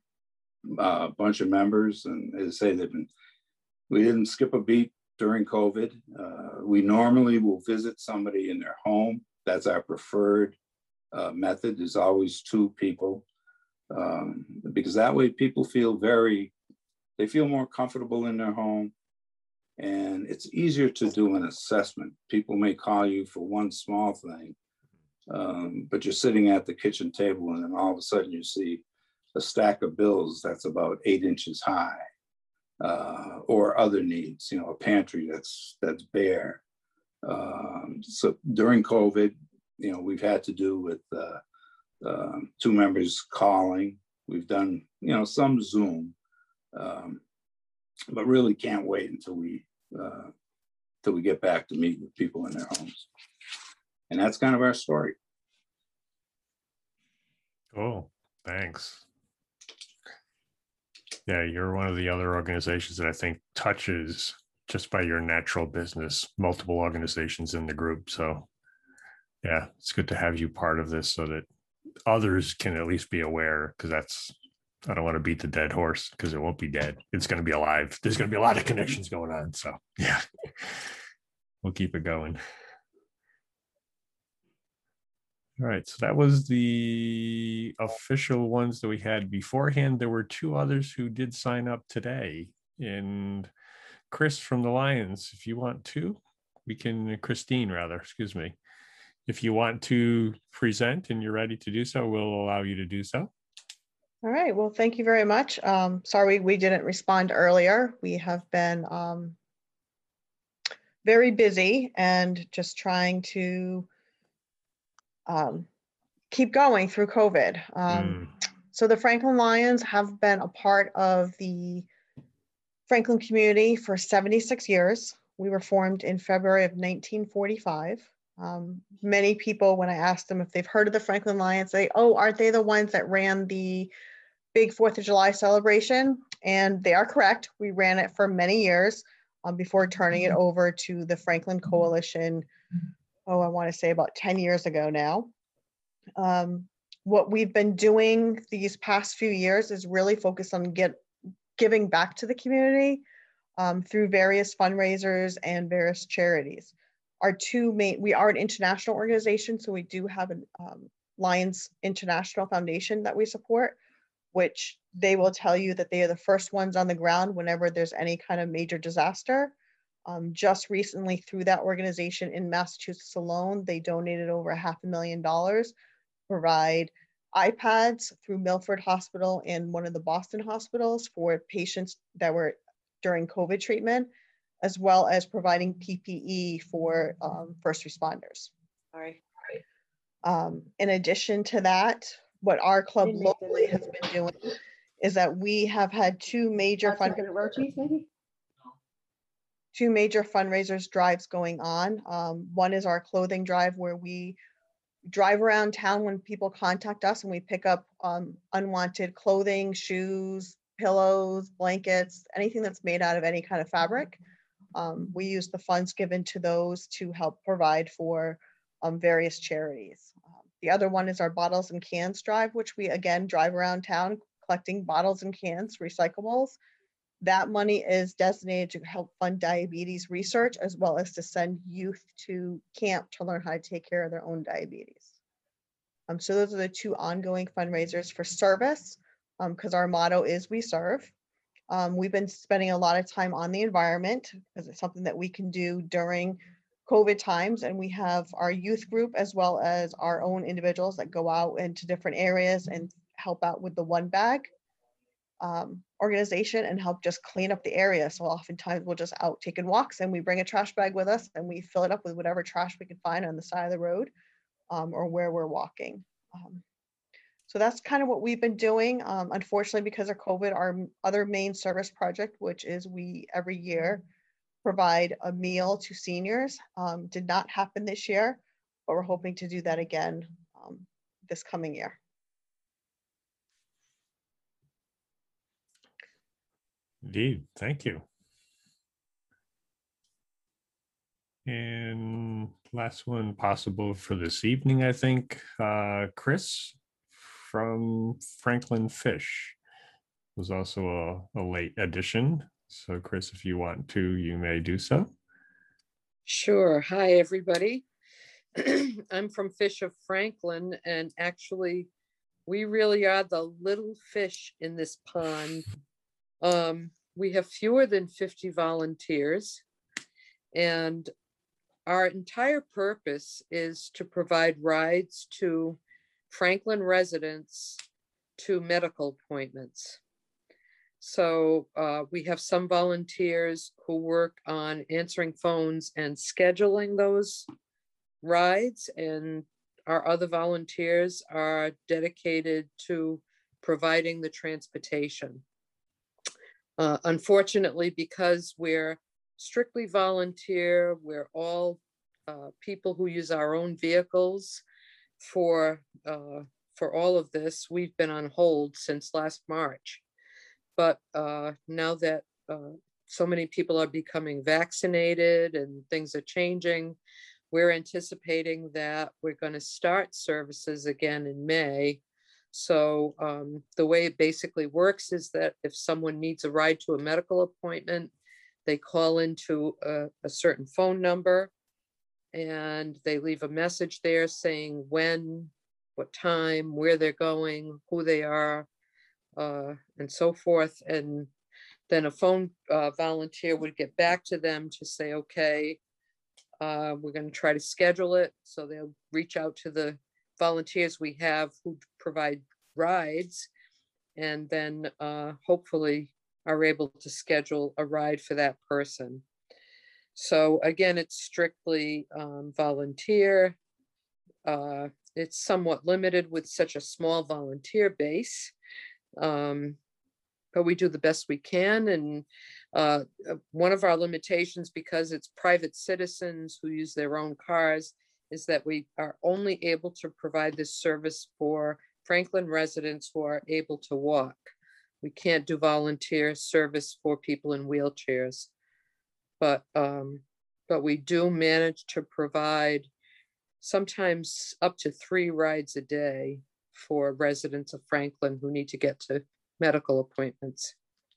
uh, bunch of members, and as I say, they've been, we didn't skip a beat during COVID. Uh, we normally will visit somebody in their home. That's our preferred uh, method. There's always two people, um, because that way people feel very, they feel more comfortable in their home. And it's easier to do an assessment. People may call you for one small thing, um, but you're sitting at the kitchen table, and then all of a sudden you see a stack of bills that's about eight inches high, uh, or other needs, you know, a pantry that's that's bare. Um, so during COVID, you know, we've had to do with uh, uh, two members calling. We've done, you know, some Zoom. Um, but really can't wait until we uh, till we get back to meet with people in their homes. And that's kind of our story. Cool, thanks. Yeah, you're one of the other organizations that I think touches, just by your natural business, multiple organizations in the group. So yeah, it's good to have you part of this so that others can at least be aware, because that's, I don't want to beat the dead horse, because it won't be dead. It's going to be alive. There's going to be a lot of connections going on. So yeah, we'll keep it going. All right. So that was the official ones that we had beforehand. There were two others who did sign up today. And Chris from the Lions, if you want to, we can, Christine rather, excuse me. If you want to present and you're ready to do so, we'll allow you to do so. All right, well, thank you very much. Um, sorry we didn't respond earlier. We have been um, very busy and just trying to um, keep going through COVID. Um, Mm. So the Franklin Lions have been a part of the Franklin community for seventy-six years. We were formed in February of nineteen forty-five. Um, many people, when I asked them if they've heard of the Franklin Lions, say, oh, aren't they the ones that ran the big fourth of July celebration? And they are correct. We ran it for many years um, before turning it over to the Franklin Coalition, oh, I want to say about ten years ago now. Um, what we've been doing these past few years is really focus on get, giving back to the community um, through various fundraisers and various charities. Our two main, we are an international organization, so we do have a um, Lions International Foundation that we support, which they will tell you that they are the first ones on the ground whenever there's any kind of major disaster. Um, just recently through that organization in Massachusetts alone, they donated over a half a million dollars, provide iPads through Milford Hospital and one of the Boston hospitals for patients that were during COVID treatment, as well as providing P P E for um, first responders. Sorry. Um, in addition to that, what our club locally has been doing is that we have had two major fundraisers, two major fundraisers drives going on. Um, one is our clothing drive, where we drive around town when people contact us and we pick up um, unwanted clothing, shoes, pillows, blankets, anything that's made out of any kind of fabric. Um, we use the funds given to those to help provide for um, various charities. Um, the other one is our bottles and cans drive, which we again drive around town collecting bottles and cans, recyclables. That money is designated to help fund diabetes research, as well as to send youth to camp to learn how to take care of their own diabetes. Um, so those are the two ongoing fundraisers for service, because um, our motto is we serve. Um, we've been spending a lot of time on the environment because it's something that we can do during COVID times. And we have our youth group as well as our own individuals that go out into different areas and help out with the one bag um, organization and help just clean up the area. So oftentimes we'll just out taking walks and we bring a trash bag with us and we fill it up with whatever trash we can find on the side of the road um, or where we're walking. Um, So that's kind of what we've been doing. Um, unfortunately, because of COVID, our other main service project, which is we every year provide a meal to seniors, um, did not happen this year, but we're hoping to do that again um, this coming year. Indeed, thank you. And last one possible for this evening, I think, uh, Chris from Franklin Fish was also a, a late addition. So Chris, if you want to, you may do so. Sure. Hi, everybody. I'm from Fish of Franklin, and actually we really are the little fish in this pond. Um, we have fewer than fifty volunteers, and our entire purpose is to provide rides to Franklin residents to medical appointments. So uh, we have some volunteers who work on answering phones and scheduling those rides, and our other volunteers are dedicated to providing the transportation. Uh, unfortunately, because we're strictly volunteer, we're all uh, people who use our own vehicles for uh, for all of this. We've been on hold since last March. But uh, now that uh, so many people are becoming vaccinated and things are changing, we're anticipating that we're going to start services again in May. So um, the way it basically works is that if someone needs a ride to a medical appointment, they call into a, a certain phone number and they leave a message there saying when, what time, where they're going, who they are, uh, and so forth. And then a phone uh, volunteer would get back to them to say, okay, uh, we're going to try to schedule it. So they'll reach out to the volunteers we have who provide rides, and then uh, hopefully are able to schedule a ride for that person. So again, it's strictly um, volunteer. Uh, it's somewhat limited with such a small volunteer base, um, but we do the best we can. And uh, one of our limitations, because it's private citizens who use their own cars, is that we are only able to provide this service for Franklin residents who are able to walk. We can't do volunteer service for people in wheelchairs, but um, but we do manage to provide sometimes up to three rides a day for residents of Franklin who need to get to medical appointments.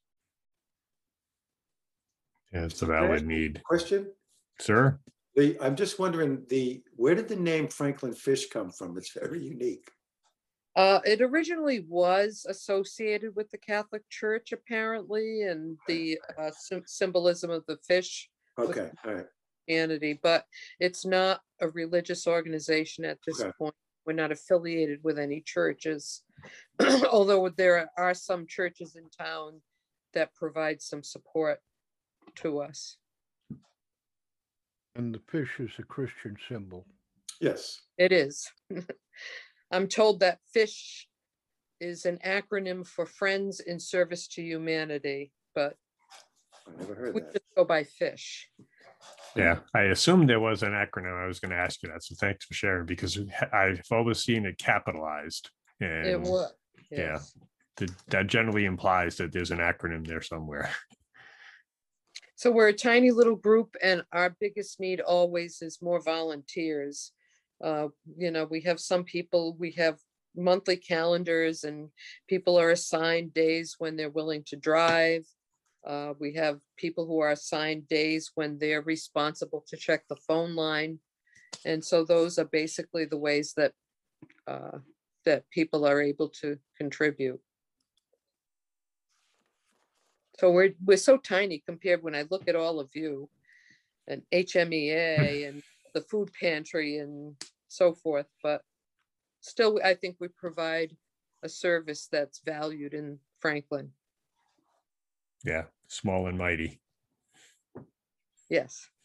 Yeah, it's a Can I ask valid you a need. Question? Sir? The, I'm just wondering, the, where did the name Franklin Fish come from? It's very unique. Uh, it originally was associated with the Catholic Church, apparently, and the uh, sym- symbolism of the fish with Okay, all right. Christianity, but it's not a religious organization at this Okay. point. We're not affiliated with any churches, although there are some churches in town that provide some support to us. And the fish is a Christian symbol. Yes. It is. I'm told that FISH is an acronym for Friends in Service to Humanity, but I never heard we that. just go by FISH. Yeah, I assumed there was an acronym. I was going to ask you that. So thanks for sharing, because I've always seen it capitalized. And It was. yeah, Yes. that, that generally implies that there's an acronym there somewhere. So we're a tiny little group, and our biggest need always is more volunteers. Uh, you know, we have some people, we have monthly calendars, and people are assigned days when they're willing to drive. Uh, we have people who are assigned days when they're responsible to check the phone line. And so those are basically the ways that uh, that people are able to contribute. So we're we're so tiny compared when I look at all of you and H M E A and the food pantry and so forth, but still I think we provide a service that's valued in Franklin. Yeah, small and mighty. Yes.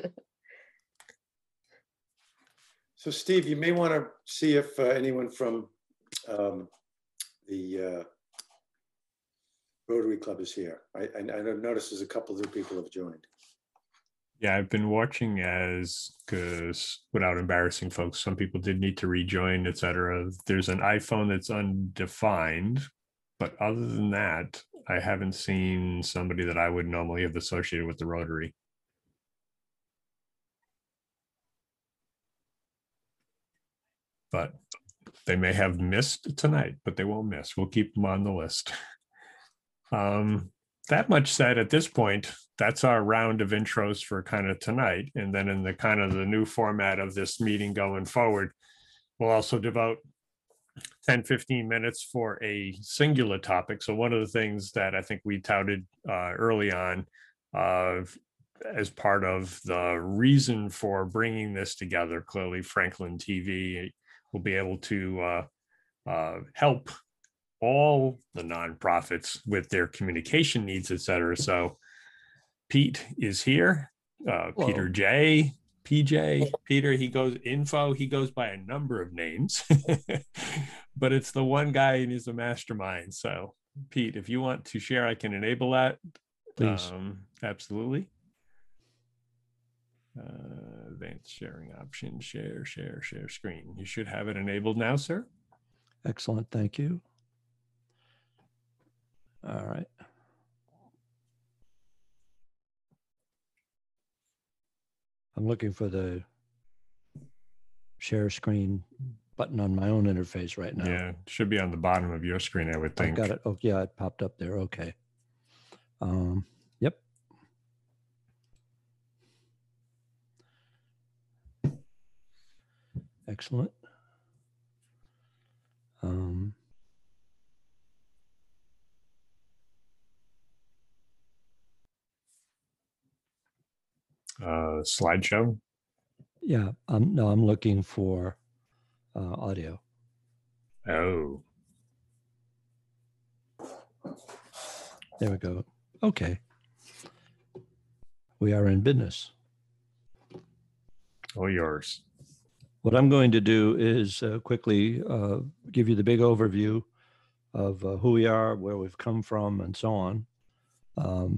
So Steve, you may want to see if uh, anyone from um, the uh, Rotary Club is here. I, I, I noticed there's a couple of people have joined. Yeah, I've been watching as, because without embarrassing folks, some people did need to rejoin, et cetera. There's an iPhone that's undefined, but other than that, I haven't seen somebody that I would normally have associated with the Rotary. But they may have missed tonight, but they won't miss. We'll keep them on the list. Um, that much said, at this point, that's our round of intros for kind of tonight. And then in the kind of the new format of this meeting going forward, we'll also devote ten, fifteen minutes for a singular topic. So one of the things that I think we touted uh, early on uh, as part of the reason for bringing this together, clearly Franklin T V will be able to uh, uh, help all the nonprofits with their communication needs, et cetera. So Pete is here, uh, Peter J, P J, Peter, he goes info, he goes by a number of names, but it's the one guy and he's a mastermind. So Pete, if you want to share, I can enable that. Please. Um, absolutely. Uh, advanced sharing option, share, share, share screen. You should have it enabled now, sir. Excellent, thank you. All right. I'm looking for the share screen button on my own interface right now. Yeah, it should be on the bottom of your screen, I would I think. got it. Oh, yeah, it popped up there. Okay. Um, yep. Excellent. Um, uh, slideshow? Yeah, um, no, I'm looking for uh, audio. Oh. There we go. Okay. We are in business. All yours. What I'm going to do is uh, quickly uh, give you the big overview of uh, who we are, where we've come from, and so on. Um,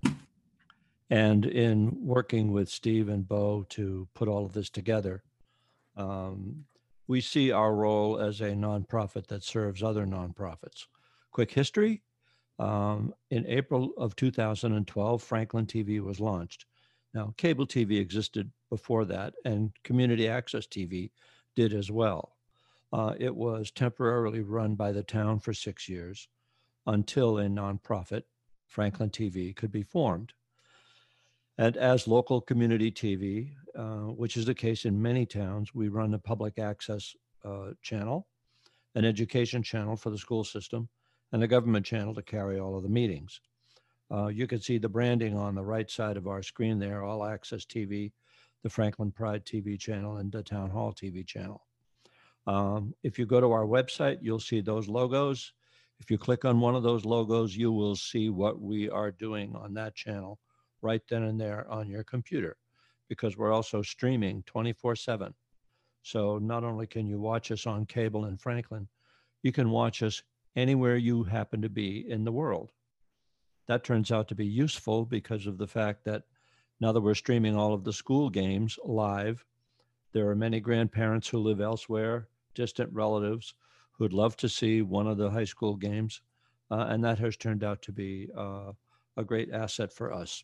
and in working with Steve and Bo to put all of this together, um, we see our role as a nonprofit that serves other nonprofits. Quick history. Um, in April of two thousand twelve, Franklin T V was launched. Now, cable T V existed before that, and community access T V did as well. Uh, it was temporarily run by the town for six years until a nonprofit, Franklin T V, could be formed. And as local community T V, uh, which is the case in many towns, we run a public access uh, channel, an education channel for the school system, and a government channel to carry all of the meetings. Uh, you can see the branding on the right side of our screen there, All Access T V, the Franklin Pride T V channel, and the Town Hall T V channel. Um, if you go to our website, you'll see those logos. If you click on one of those logos, you will see what we are doing on that channel right then and there on your computer, because we're also streaming twenty-four seven. So not only can you watch us on cable in Franklin, you can watch us anywhere you happen to be in the world. That turns out to be useful because of the fact that now that we're streaming all of the school games live, there are many grandparents who live elsewhere, distant relatives, who'd love to see one of the high school games. Uh, and that has turned out to be uh, a great asset for us.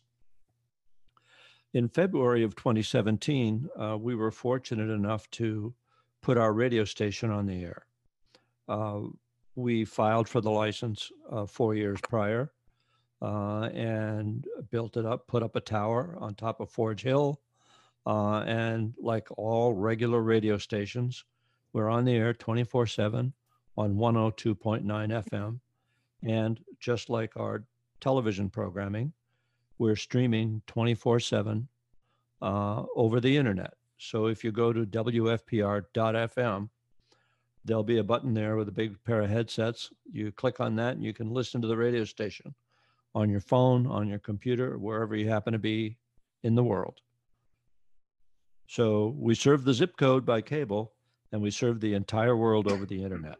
In February of twenty seventeen, uh, we were fortunate enough to put our radio station on the air. Uh, we filed for the license uh, four years prior uh, and built it up, put up a tower on top of Forge Hill. Uh, and like all regular radio stations, we're on the air twenty-four seven on one oh two point nine F M. And just like our television programming, we're streaming twenty-four seven uh, over the internet. So if you go to W F P R dot F M, there'll be a button there with a big pair of headsets. You click on that and you can listen to the radio station on your phone, on your computer, wherever you happen to be in the world. So we serve the zip code by cable, and we serve the entire world over the internet.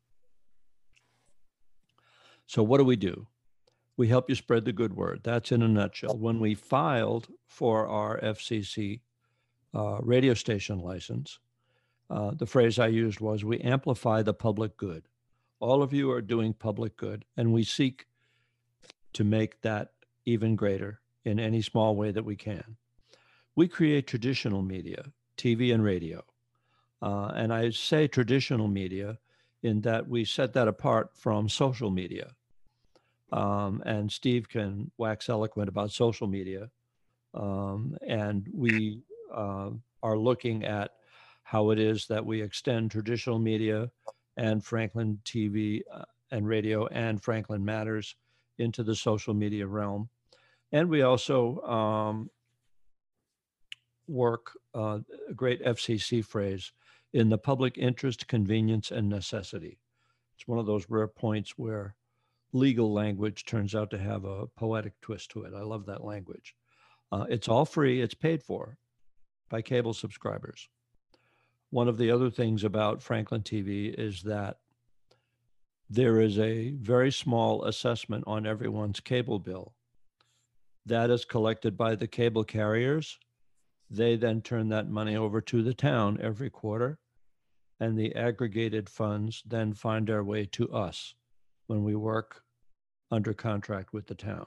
So what do we do? We help you spread the good word. That's in a nutshell. When we filed for our F C C uh, radio station license, uh, the phrase I used was, we amplify the public good. All of you are doing public good, and we seek to make that even greater in any small way that we can. We create traditional media, T V and radio. Uh, and I say traditional media in that we set that apart from social media. Um, and Steve can wax eloquent about social media. Um, and we uh, are looking at how it is that we extend traditional media and Franklin T V uh, and radio and Franklin Matters into the social media realm. And we also um, work, uh, a great F C C phrase, in the public interest, convenience, and necessity. It's one of those rare points where legal language turns out to have a poetic twist to it. I love that language. Uh, it's all free, it's paid for by cable subscribers. One of the other things about Franklin T V is that there is a very small assessment on everyone's cable bill. That is collected by the cable carriers. They then turn that money over to the town every quarter, and the aggregated funds then find their way to us when we work under contract with the town.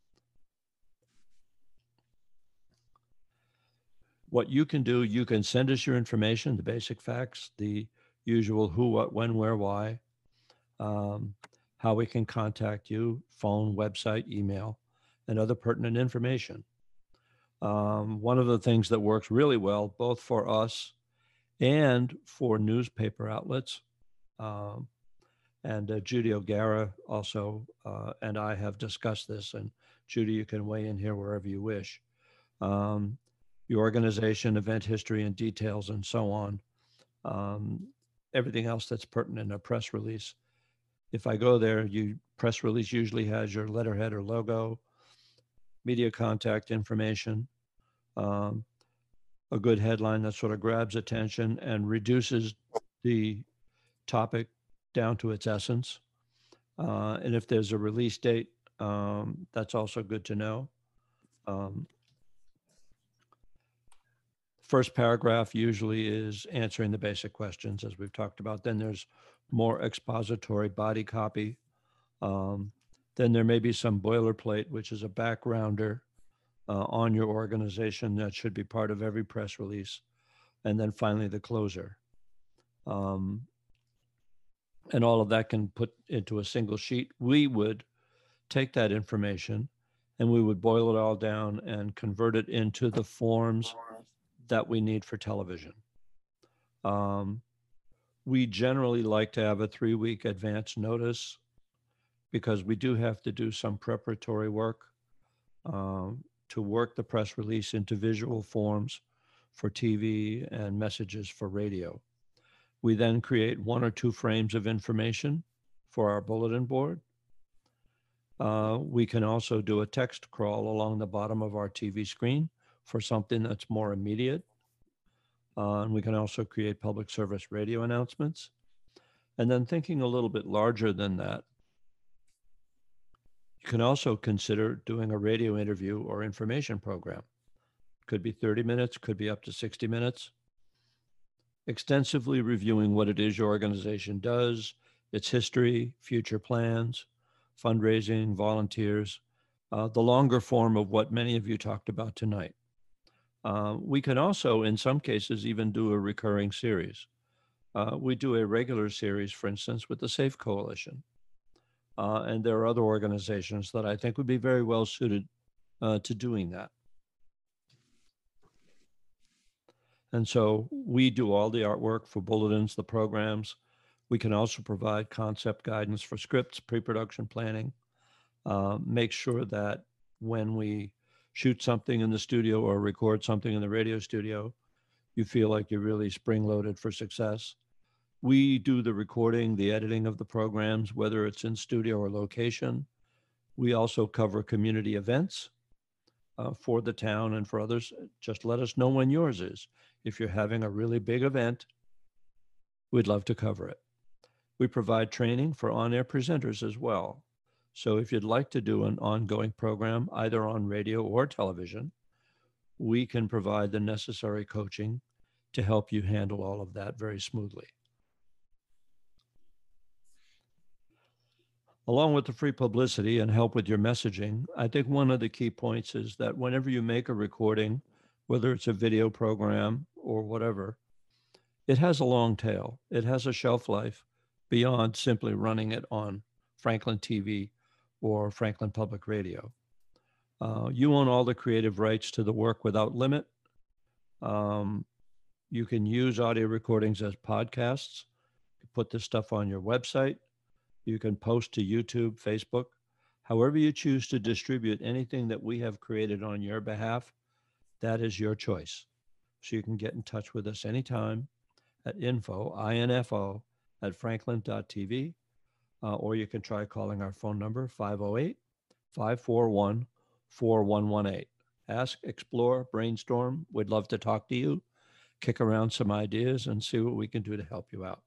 What you can do, you can send us your information, the basic facts, the usual who, what, when, where, why, um, how we can contact you, phone, website, email, and other pertinent information. Um, one of the things that works really well, both for us and for newspaper outlets, um, and uh, Judy O'Gara also uh, and I have discussed this, and Judy, you can weigh in here wherever you wish. Um, the organization, event history and details, and so on. Um, everything else that's pertinent in a press release. If I go there, you press release usually has your letterhead or logo, media contact information, um, a good headline that sort of grabs attention and reduces the topic down to its essence. Uh, and if there's a release date, um, that's also good to know. Um, first paragraph usually is answering the basic questions, as we've talked about. Then there's more expository body copy. Um, then there may be some boilerplate, which is a backgrounder uh, on your organization that should be part of every press release. And then finally, the closer. Um, and all of that can put into a single sheet. We would take that information and we would boil it all down and convert it into the forms that we need for television. Um, we generally like to have a three-week advance notice because we do have to do some preparatory work um, to work the press release into visual forms for T V and messages for radio. We then create one or two frames of information for our bulletin board. Uh, we can also do a text crawl along the bottom of our T V screen for something that's more immediate. Uh, and we can also create public service radio announcements. And then thinking a little bit larger than that, you can also consider doing a radio interview or information program. Could be thirty minutes, could be up to sixty minutes. Extensively reviewing what it is your organization does, its history, future plans, fundraising, volunteers, uh, the longer form of what many of you talked about tonight. Uh, we can also, in some cases, even do a recurring series. Uh, we do a regular series, for instance, with the SAFE Coalition. Uh, and there are other organizations that I think would be very well suited uh, to doing that. And so we do all the artwork for bulletins, the programs. We can also provide concept guidance for scripts, pre-production planning, uh, make sure that when we shoot something in the studio or record something in the radio studio, you feel like you're really spring-loaded for success. We do the recording, the editing of the programs, whether it's in studio or location. We also cover community events uh, for the town and for others. Just let us know when yours is. If you're having a really big event, we'd love to cover it. We provide training for on-air presenters as well. So if you'd like to do an ongoing program, either on radio or television, we can provide the necessary coaching to help you handle all of that very smoothly. Along with the free publicity and help with your messaging, I think one of the key points is that whenever you make a recording, whether it's a video program or whatever, it has a long tail. It has a shelf life beyond simply running it on Franklin T V or Franklin Public Radio. Uh, you own all the creative rights to the work without limit. Um, you can use audio recordings as podcasts. You put this stuff on your website. You can post to YouTube, Facebook, however you choose to distribute anything that we have created on your behalf. That is your choice. So you can get in touch with us anytime at info, I N F O, at franklin dot T V, uh, or you can try calling our phone number, five oh eight, five four one, four one one eight. Ask, explore, brainstorm. We'd love to talk to you, kick around some ideas, and see what we can do to help you out.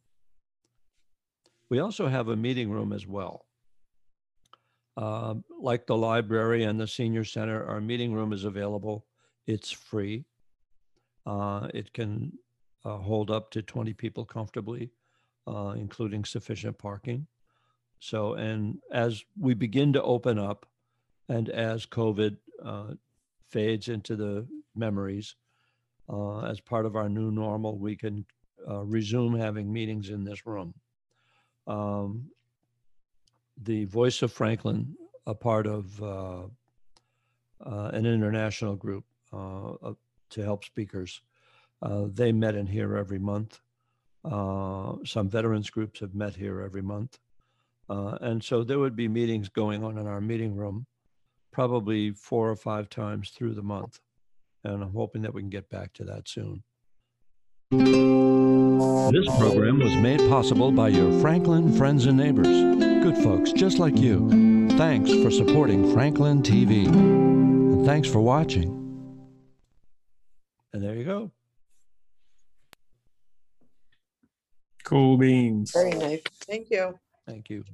We also have a meeting room as well. Uh, like the library and the senior center, our meeting room is available. It's free. Uh, it can uh, hold up to twenty people comfortably, uh, including sufficient parking. So, and as we begin to open up and as COVID uh, fades into the memories, uh, as part of our new normal, we can uh, resume having meetings in this room. Um, the Voice of Franklin, a part of uh, uh, an international group uh, uh, to help speakers. Uh, they met in here every month. Uh, some veterans groups have met here every month. Uh, and so there would be meetings going on in our meeting room, probably four or five times through the month. and I'm hoping that we can get back to that soon. This program was made possible by your Franklin friends and neighbors, good folks just like you. Thanks for supporting Franklin T V. And thanks for watching. And there you go. Cool beans. Very nice. Thank you. Thank you.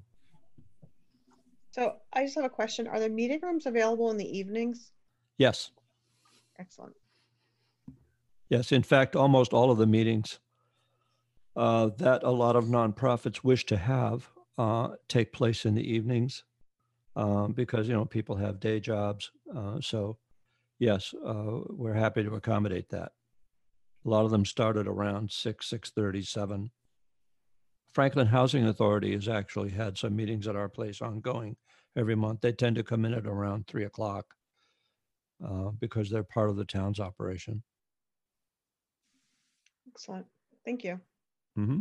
So I just have a question. Are the meeting rooms available in the evenings? Yes. Excellent. Yes. In fact, almost all of the meetings uh, that a lot of nonprofits wish to have uh, take place in the evenings um, because, you know, people have day jobs. Uh, so yes, uh, we're happy to accommodate that. A lot of them started around six, six thirty, seven. Franklin Housing Authority has actually had some meetings at our place ongoing every month. They tend to come in at around three o'clock uh, because they're part of the town's operation. Excellent. Thank you. Mm-hmm.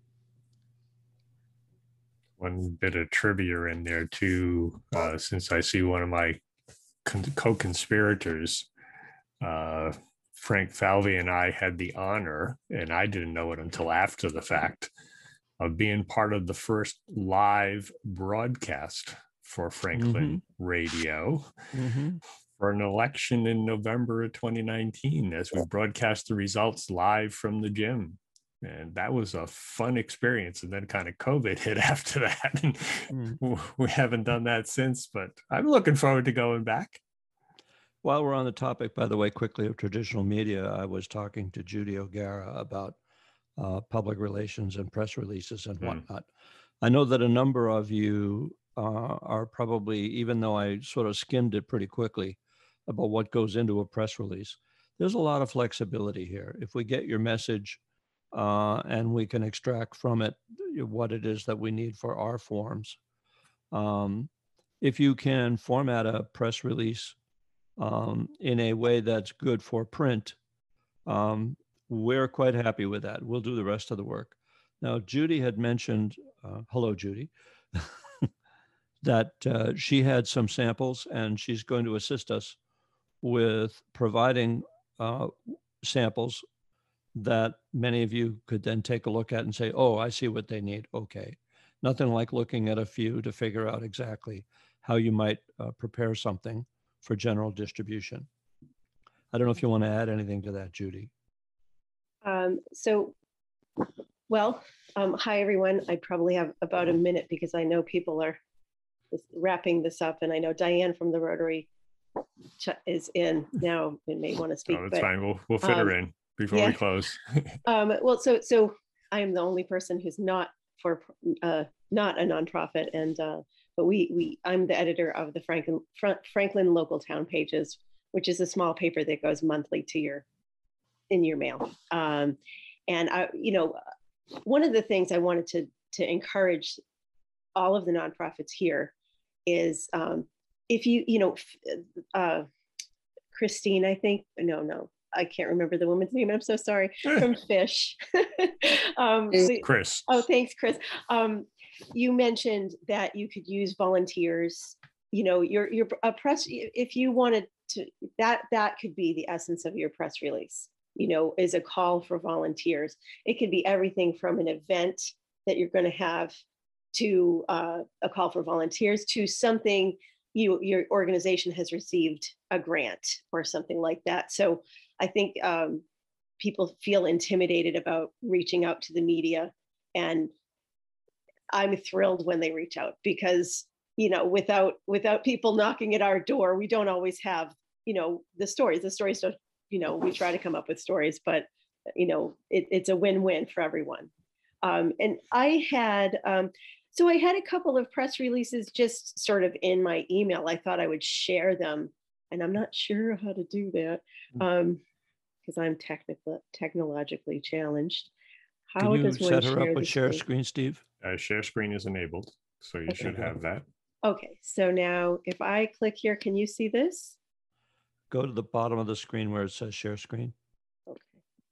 One bit of trivia in there too, uh, since I see one of my co-conspirators, uh, Frank Falvey, and I had the honor, and I didn't know it until after the fact, of being part of the first live broadcast for Franklin mm-hmm. Radio mm-hmm. for an election in November of twenty nineteen, as we broadcast the results live from the gym. And that was a fun experience. And then kind of COVID hit after that. And mm. we haven't done that since, but I'm looking forward to going back. While we're on the topic, by the way, quickly of traditional media, I was talking to Judy O'Gara about uh, public relations and press releases and whatnot. Mm. I know that a number of you uh, are probably, even though I sort of skimmed it pretty quickly about what goes into a press release, there's a lot of flexibility here. If we get your message uh, and we can extract from it what it is that we need for our forms. Um, if you can format a press release um, in a way that's good for print, um, we're quite happy with that. We'll do the rest of the work. Now, Judy had mentioned, uh, hello, Judy, that uh, she had some samples and she's going to assist us with providing uh, samples that many of you could then take a look at and say, oh, I see what they need. Okay. Nothing like looking at a few to figure out exactly how you might uh, prepare something for general distribution. I don't know if you want to add anything to that, Judy. Um, so, well, um, hi, everyone. I probably have about a minute because I know people are wrapping this up, and I know Diane from the Rotary is in now and may want to speak. Oh, that's but, fine. We'll, we'll fit um, her in before yeah. we close. um, well, so so I am the only person who's not for uh, not a nonprofit, and uh, but we we I'm the editor of the Franklin Franklin Local Town Pages, which is a small paper that goes monthly to your in your mail. Um, and I, you know, one of the things I wanted to to encourage all of the nonprofits here is um, if you you know uh, Christine, I think no no. I can't remember the woman's name. I'm so sorry. From Fish. um, so, Chris. Oh, thanks, Chris. Um, you mentioned that you could use volunteers. You know, your your a press. If you wanted to, that that could be the essence of your press release. You know, is a call for volunteers. It could be everything from an event that you're going to have to uh, a call for volunteers to something you your organization has received a grant or something like that. So I think um, people feel intimidated about reaching out to the media, and I'm thrilled when they reach out because, you know, without without people knocking at our door, we don't always have, you know, the stories. The stories don't, you know, we try to come up with stories, but, you know, it, it's a win-win for everyone. Um, and I had, um, so I had a couple of press releases just sort of in my email. I thought I would share them, and I'm not sure how to do that. Um, because I'm technical, technologically challenged. How Can you does one set her share up with the share screen? screen, Steve? Uh, share screen is enabled, so you Okay. should have that. Okay, so now if I click here, can you see this? Go to the bottom of the screen where it says share screen. Okay.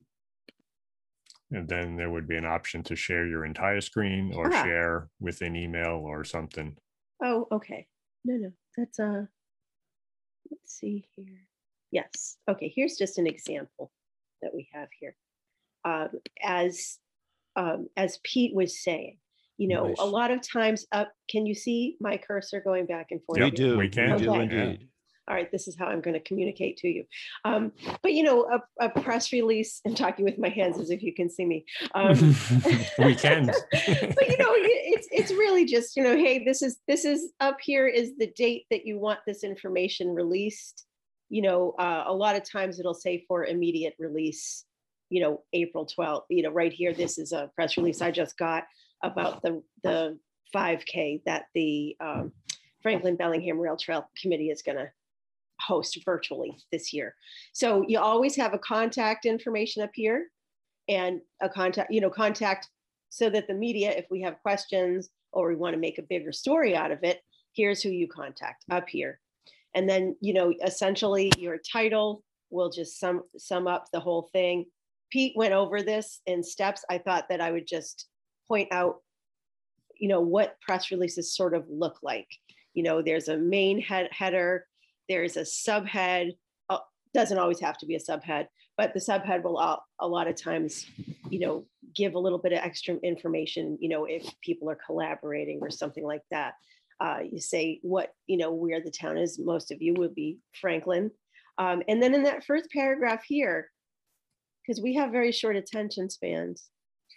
And then there would be an option to share your entire screen or Ah. share with an email or something. Oh, okay. No, no, that's uh. Let's see here. Yes. Okay, here's just an example that we have here. Um, as um, as Pete was saying, you know, Nice. a lot of times up, can you see my cursor going back and forth? We Yep, do, we we can. do Okay. indeed. All right, this is how I'm going to communicate to you. Um, but you know, a, a press release, and talking with my hands as if you can see me. Um, We can. but you know, it's it's really just, you know, hey, this is this is up here is the date that you want this information released. You know, uh, a lot of times it'll say for immediate release, you know, April twelfth. You know, right here, this is a press release I just got about the the five K that the um, Franklin Bellingham Rail Trail Committee is going to host virtually this year. So you always have a contact information up here and a contact, you know, contact so that the media, if we have questions or we want to make a bigger story out of it, here's who you contact up here. And then, you know, essentially your title will just sum, sum up the whole thing. Pete went over this in steps. I thought that I would just point out, you know, what press releases sort of look like. You know, there's a main head header, there's a subhead, uh, doesn't always have to be a subhead, but the subhead will all, a lot of times, you know, give a little bit of extra information, you know, if people are collaborating or something like that. Uh, you say what, you know, where the town is, most of you would be Franklin. Um, and then in that first paragraph here, because we have very short attention spans,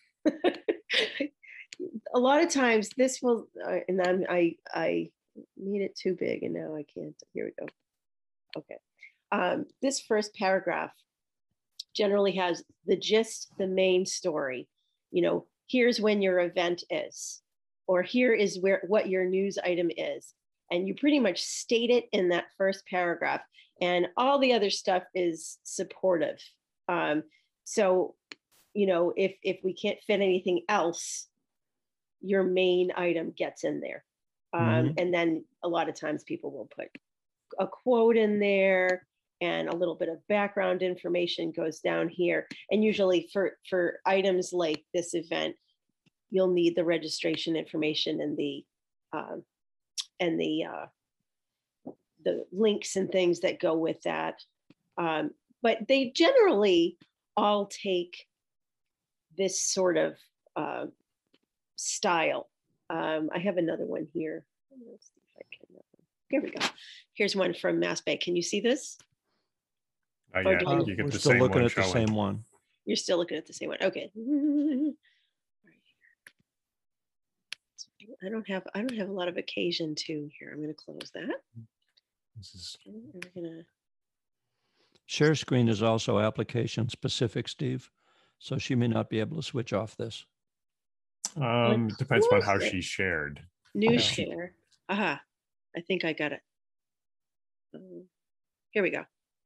a lot of times this will, uh, and then I, I made it too big and now I can't, here we go. Okay. Um, this first paragraph generally has the gist, the main story. You know, here's when your event is, or here is where what your news item is. And you pretty much state it in that first paragraph. And all the other stuff is supportive. Um, so, you know, if, if we can't fit anything else, your main item gets in there. Um, Mm-hmm. And then a lot of times people will put a quote in there and a little bit of background information goes down here. And usually for, for items like this event, you'll need the registration information and the, um, and the, uh, the links and things that go with that. Um, but they generally all take this sort of uh, style. Um, I have another one here. Let's see if I can, uh, here we go. Here's one from Mass Bay. Can you see this? Uh, Or yeah, do Uh, you get we're the still same looking one at the showing. same one. You're still looking at the same one. Okay. I don't have I don't have a lot of occasion to here. I'm going to close that. This is And we're gonna Share screen is also application specific, Steve. So she may not be able to switch off this. um depends on how close it. she's shared. New Yeah. share. Aha, I think I got it. Um, here we go.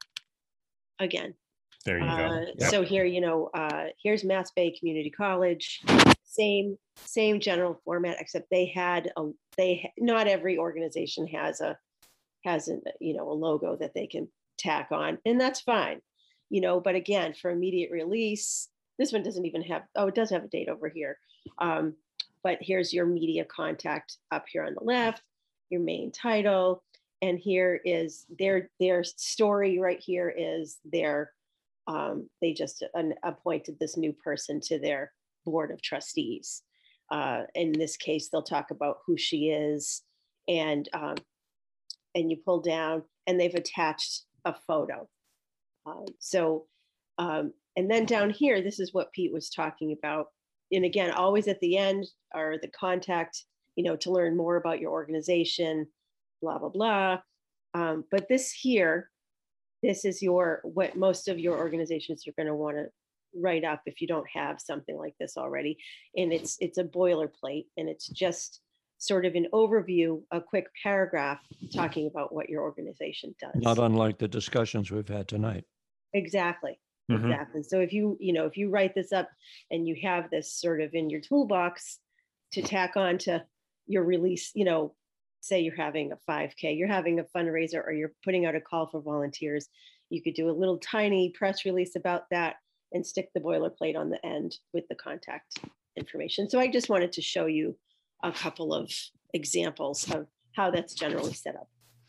Again. There you Uh, go. Yep. So here, you know, uh, here's Mass Bay Community College. Same, same general format, except they had a, they, not every organization has a, has a, you know, a logo that they can tack on, and that's fine, you know, but again, for immediate release, this one doesn't even have, oh, it does have a date over here. Um, but here's your media contact up here on the left, your main title, and here is their, their story right here is their, um, they just an, appointed this new person to their board of trustees. Uh, in this case, they'll talk about who she is, and um, and you pull down, and they've attached a photo. Um, so, um, and then down here, this is what Pete was talking about. And again, always at the end are the contact, you know, to learn more about your organization, blah, blah, blah. Um, but this here, this is your, what most of your organizations are going to want to write up if you don't have something like this already. And it's, it's a boilerplate, and it's just sort of an overview, a quick paragraph talking about what your organization does. Not unlike the discussions we've had tonight. Exactly. Mhm. Exactly. So if you, you know, if you write this up and you have this sort of in your toolbox to tack on to your release, you know, say you're having a five K, you're having a fundraiser, or you're putting out a call for volunteers, you could do a little tiny press release about that and stick the boilerplate on the end with the contact information. So I just wanted to show you a couple of examples of how that's generally set up.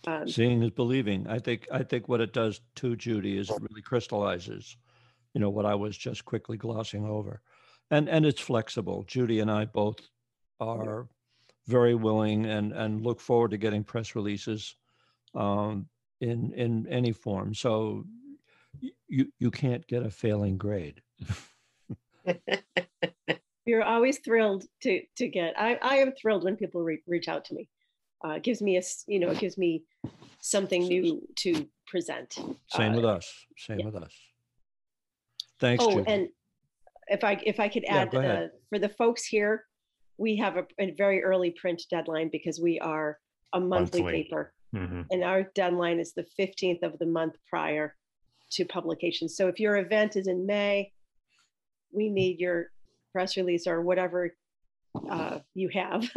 Um, Seeing is believing. I think, I think what it does too, Judy, is it really crystallizes, you know, what I was just quickly glossing over. And, and it's flexible. Judy and I both are very willing and, and look forward to getting press releases um, in, in any form. So you, you can't get a failing grade. You're always thrilled to, to get, I, I am thrilled when people re reach out to me. Uh, it gives me a, you know, it gives me something new to present. Same uh, with us. Same yeah. with us. Thanks, Oh, Judy. and if I if I could Yeah, add, go ahead. uh, for the folks here, we have a, a very early print deadline because we are a monthly, Monthly. paper, Mm-hmm. and our deadline is the fifteenth of the month prior to publication. So if your event is in May, we need your press release or whatever uh, you have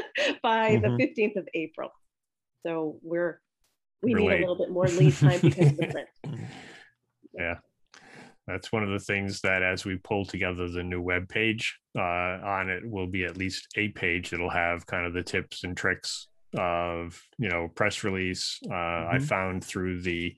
by the Mhm. fifteenth of April. So we're we We're need late. a little bit more lead time because of the print. Yeah. That's one of the things that as we pull together the new web page, uh, on it will be at least a page that'll have kind of the tips and tricks of, you know, press release. Uh, I Mhm. found through the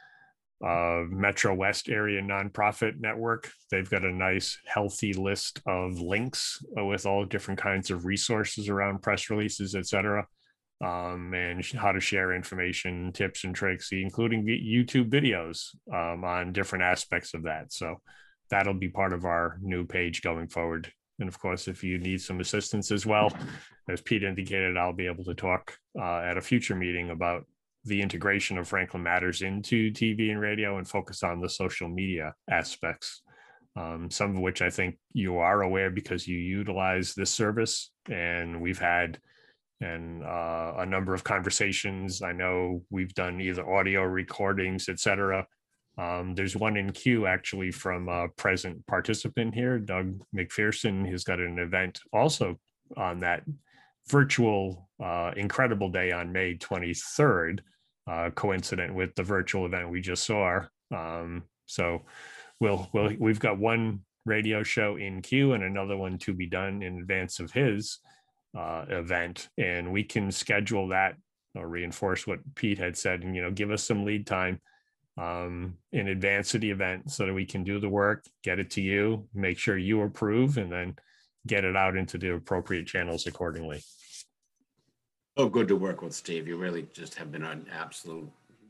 uh, Metro West area nonprofit network, they've got a nice healthy list of links uh, with all different kinds of resources around press releases, et cetera. Um, and sh- how to share information, tips and tricks, including vi- YouTube videos um, on different aspects of that. So that'll be part of our new page going forward. And of course, if you need some assistance as well, as Pete indicated, I'll be able to talk uh, at a future meeting about the integration of Franklin Matters into T V and radio and focus on the social media aspects. Um, some of which I think you are aware because you utilize this service, and we've had and uh, a number of conversations. I know we've done either audio recordings, et cetera. Um, there's one in queue actually from a present participant here, Doug McPherson, who's got an event also on that virtual uh, incredible day on May twenty-third, uh, coincident with the virtual event we just saw. Um, so we'll, we'll, we've got one radio show in queue and another one to be done in advance of his uh, event, and we can schedule that or reinforce what Pete had said, and you know, give us some lead time um, in advance of the event so that we can do the work, get it to you, make sure you approve, and then get it out into the appropriate channels accordingly. Oh, good to work with, Steve. You really just have been an absolute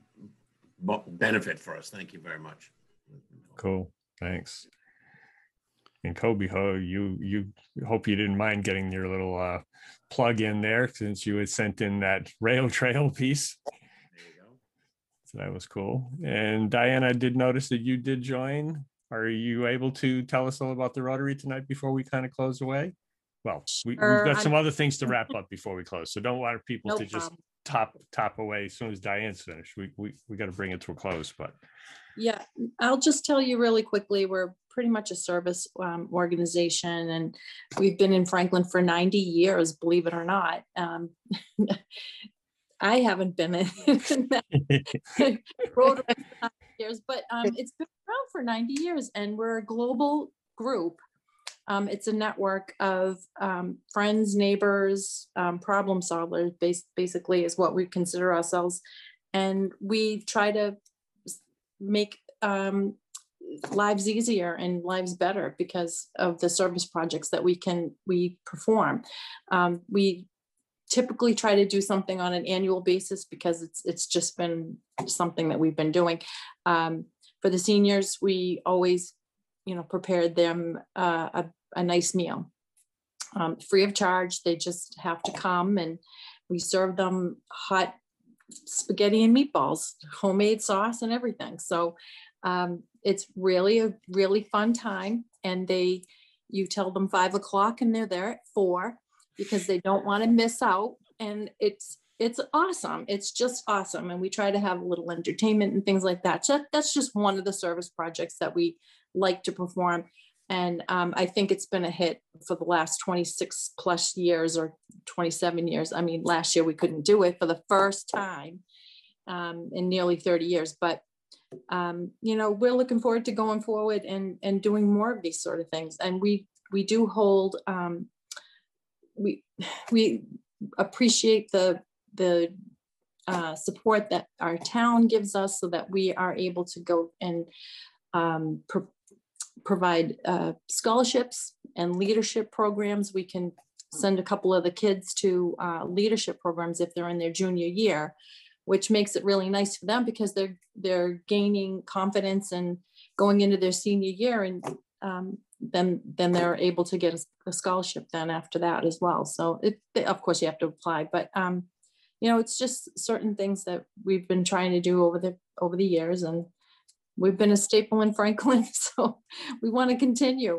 benefit for us. Thank you very much. Cool, thanks. And Kobe, ho, you you hope you didn't mind getting your little uh, plug in there since you had sent in that rail trail piece. There you go. So that was cool. And Diane, I did notice that you did join. Are you able to tell us all about the Rotary tonight before we kind of close away? Well, we, Sure, we've got some I'm- other things to wrap up before we close. So don't want people No to just problem. top top away as soon as Diane's finished. We we, we got to bring it to a close, but Yeah, I'll just tell you really quickly, we're pretty much a service um, organization, and we've been in Franklin for ninety years, believe it or not. Um, I haven't been in that Rotary for ninety years, but um, it's been around for ninety years, and we're a global group. Um, it's a network of um, friends, neighbors, um, problem solvers, bas- basically is what we consider ourselves. And we try to make um, lives easier and lives better because of the service projects that we can, we perform. Um, we typically try to do something on an annual basis because it's, it's just been something that we've been doing. Um, for the seniors, we always you know, prepared them uh, a, a nice meal, um, free of charge. They just have to come, and we serve them hot spaghetti and meatballs, homemade sauce and everything. So um, it's really a really fun time. And they, you tell them five o'clock and they're there at four because they don't want to miss out. And it's, it's awesome. It's just awesome. And we try to have a little entertainment and things like that. So that's just one of the service projects that we like to perform. And um, I think it's been a hit for the last twenty-six plus years or twenty-seven years. I mean, last year we couldn't do it for the first time um, in nearly thirty years. But, um, you know, we're looking forward to going forward and, and doing more of these sort of things. And we, we do hold, um, we, we appreciate the, the uh, support that our town gives us so that we are able to go and um, pro provide uh, scholarships and leadership programs. We can send a couple of the kids to uh, leadership programs if they're in their junior year, which makes it really nice for them because they're they're gaining confidence and going into their senior year, and um, then then they're able to get a, a scholarship then after that as well. So it, of course you have to apply, but um, you know, it's just certain things that we've been trying to do over the over the years, and we've been a staple in Franklin, so we want to continue.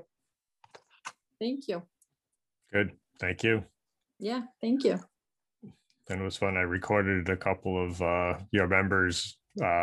Thank you. Good, thank you. Yeah, thank you. And it was fun. I recorded a couple of uh, your members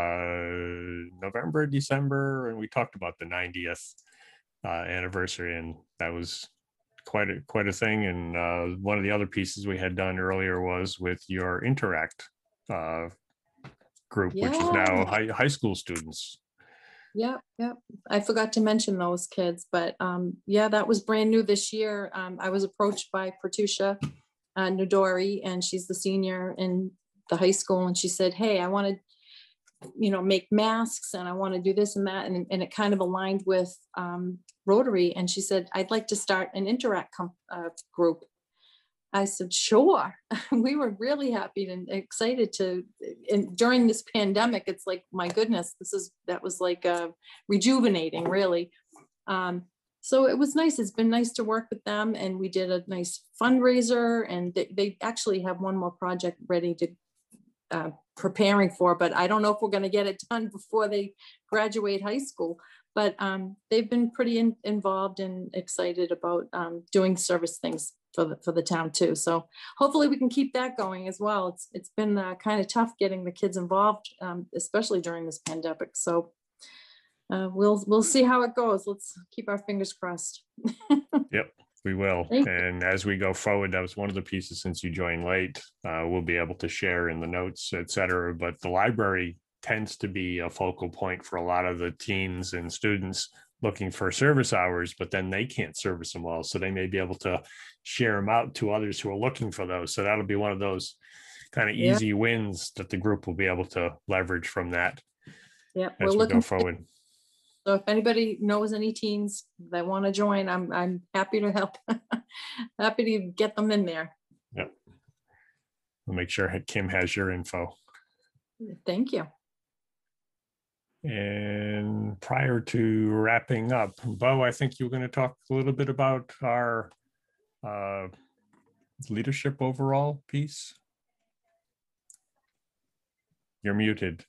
uh, November, December, and we talked about the ninetieth uh, anniversary, and that was quite a quite a thing. And uh, one of the other pieces we had done earlier was with your Interact uh, group, Yeah. which is now high, high school students. Yeah, yeah. I forgot to mention those kids, but um, yeah, that was brand new this year. Um, I was approached by Pratusha uh, Nodori, and she's the senior in the high school, and she said, "Hey, I want to, you know, make masks, and I want to do this and that," and, and it kind of aligned with um, Rotary. And she said, "I'd like to start an Interact com uh, group." I said, "Sure." We were really happy and excited to, and during this pandemic, it's like, my goodness, this is, that was like uh, rejuvenating, really. Um, so it was nice. It's been nice to work with them, and we did a nice fundraiser, and they, they actually have one more project ready to uh, preparing for, but I don't know if we're going to get it done before they graduate high school. But um, they've been pretty in, involved and excited about um, doing service things for the, for the town too. So hopefully we can keep that going as well. It's It's been uh, kind of tough getting the kids involved, um, especially during this pandemic. So uh, we'll, we'll see how it goes. Let's keep our fingers crossed. Yep, we will. Thank you. And as we go forward, that was one of the pieces, since you joined late, uh, we'll be able to share in the notes, et cetera. But the library tends to be a focal point for a lot of the teens and students looking for service hours, but then they can't service them all. So they may be able to share them out to others who are looking for those. So that'll be one of those kind of Yeah. easy wins that the group will be able to leverage from that Yeah, as we're we looking go forward. So if anybody knows any teens that want to join, I'm I'm happy to help. Happy to get them in there. Yep. We'll make sure Kim has your info. Thank you. And prior to wrapping up, Bo, I think you were going to talk a little bit about our uh, leadership overall piece. You're muted.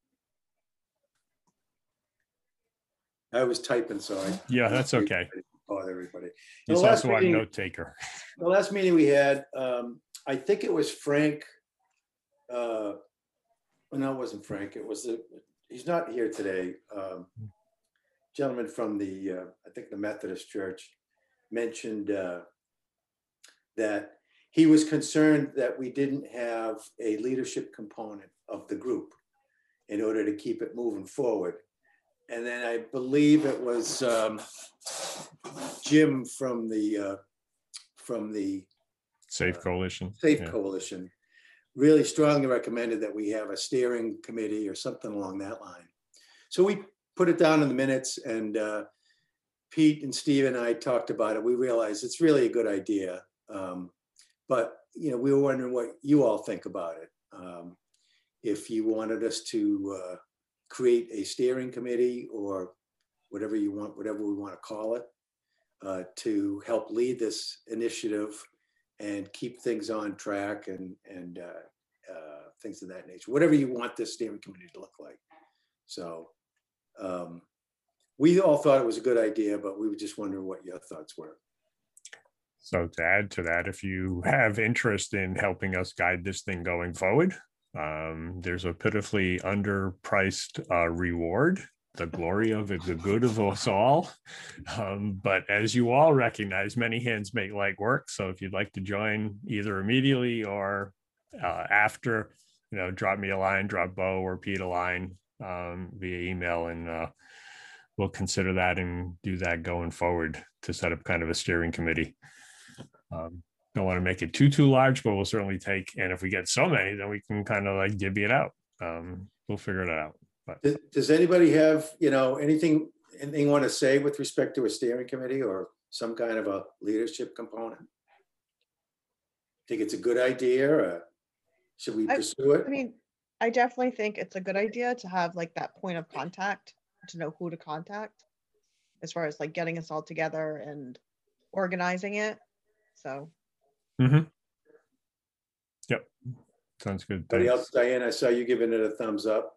I was typing, so I. Yeah, that's okay. Bother everybody. He's The last also a meeting- note taker. The last meeting we had, um, I think it was Frank. Uh, no, it wasn't Frank. It was the, he's not here today. Um, gentleman from the, uh, I think the Methodist Church mentioned uh, that he was concerned that we didn't have a leadership component of the group in order to keep it moving forward. And then I believe it was um, Jim from the uh, from the Safe Coalition. Safe Yeah. Coalition really strongly recommended that we have a steering committee or something along that line. So we put it down in the minutes, and uh, Pete and Steve and I talked about it. We realized it's really a good idea, um, but you know, we were wondering what you all think about it. Um, if you wanted us to uh, create a steering committee or whatever you want, whatever we want to call it, uh, to help lead this initiative and keep things on track and, and uh, uh, things of that nature, whatever you want this steering committee to look like. So um, we all thought it was a good idea, but we were just wondering what your thoughts were. So to add to that, if you have interest in helping us guide this thing going forward, um, there's a pitifully underpriced uh, reward, the glory of it, the good of us all. Um, but as you all recognize, many hands make light work. So if you'd like to join either immediately or uh, after, you know, drop me a line, drop Bo or Pete a line um, via email, and uh, we'll consider that and do that going forward to set up kind of a steering committee. Um, don't want to make it too, too large, but we'll certainly take, and if we get so many, then we can kind of like divvy it out. Um, we'll figure it out. But Does, does anybody have, you know, anything, anything you want to say with respect to a steering committee or some kind of a leadership component? Think it's a good idea, or should we I- pursue it? I mean, I definitely think it's a good idea to have like that point of contact, to know who to contact as far as like getting us all together and organizing it. So, mm-hmm. Yep, sounds good. Anybody Thanks. else? Diane, I saw you giving it a thumbs up.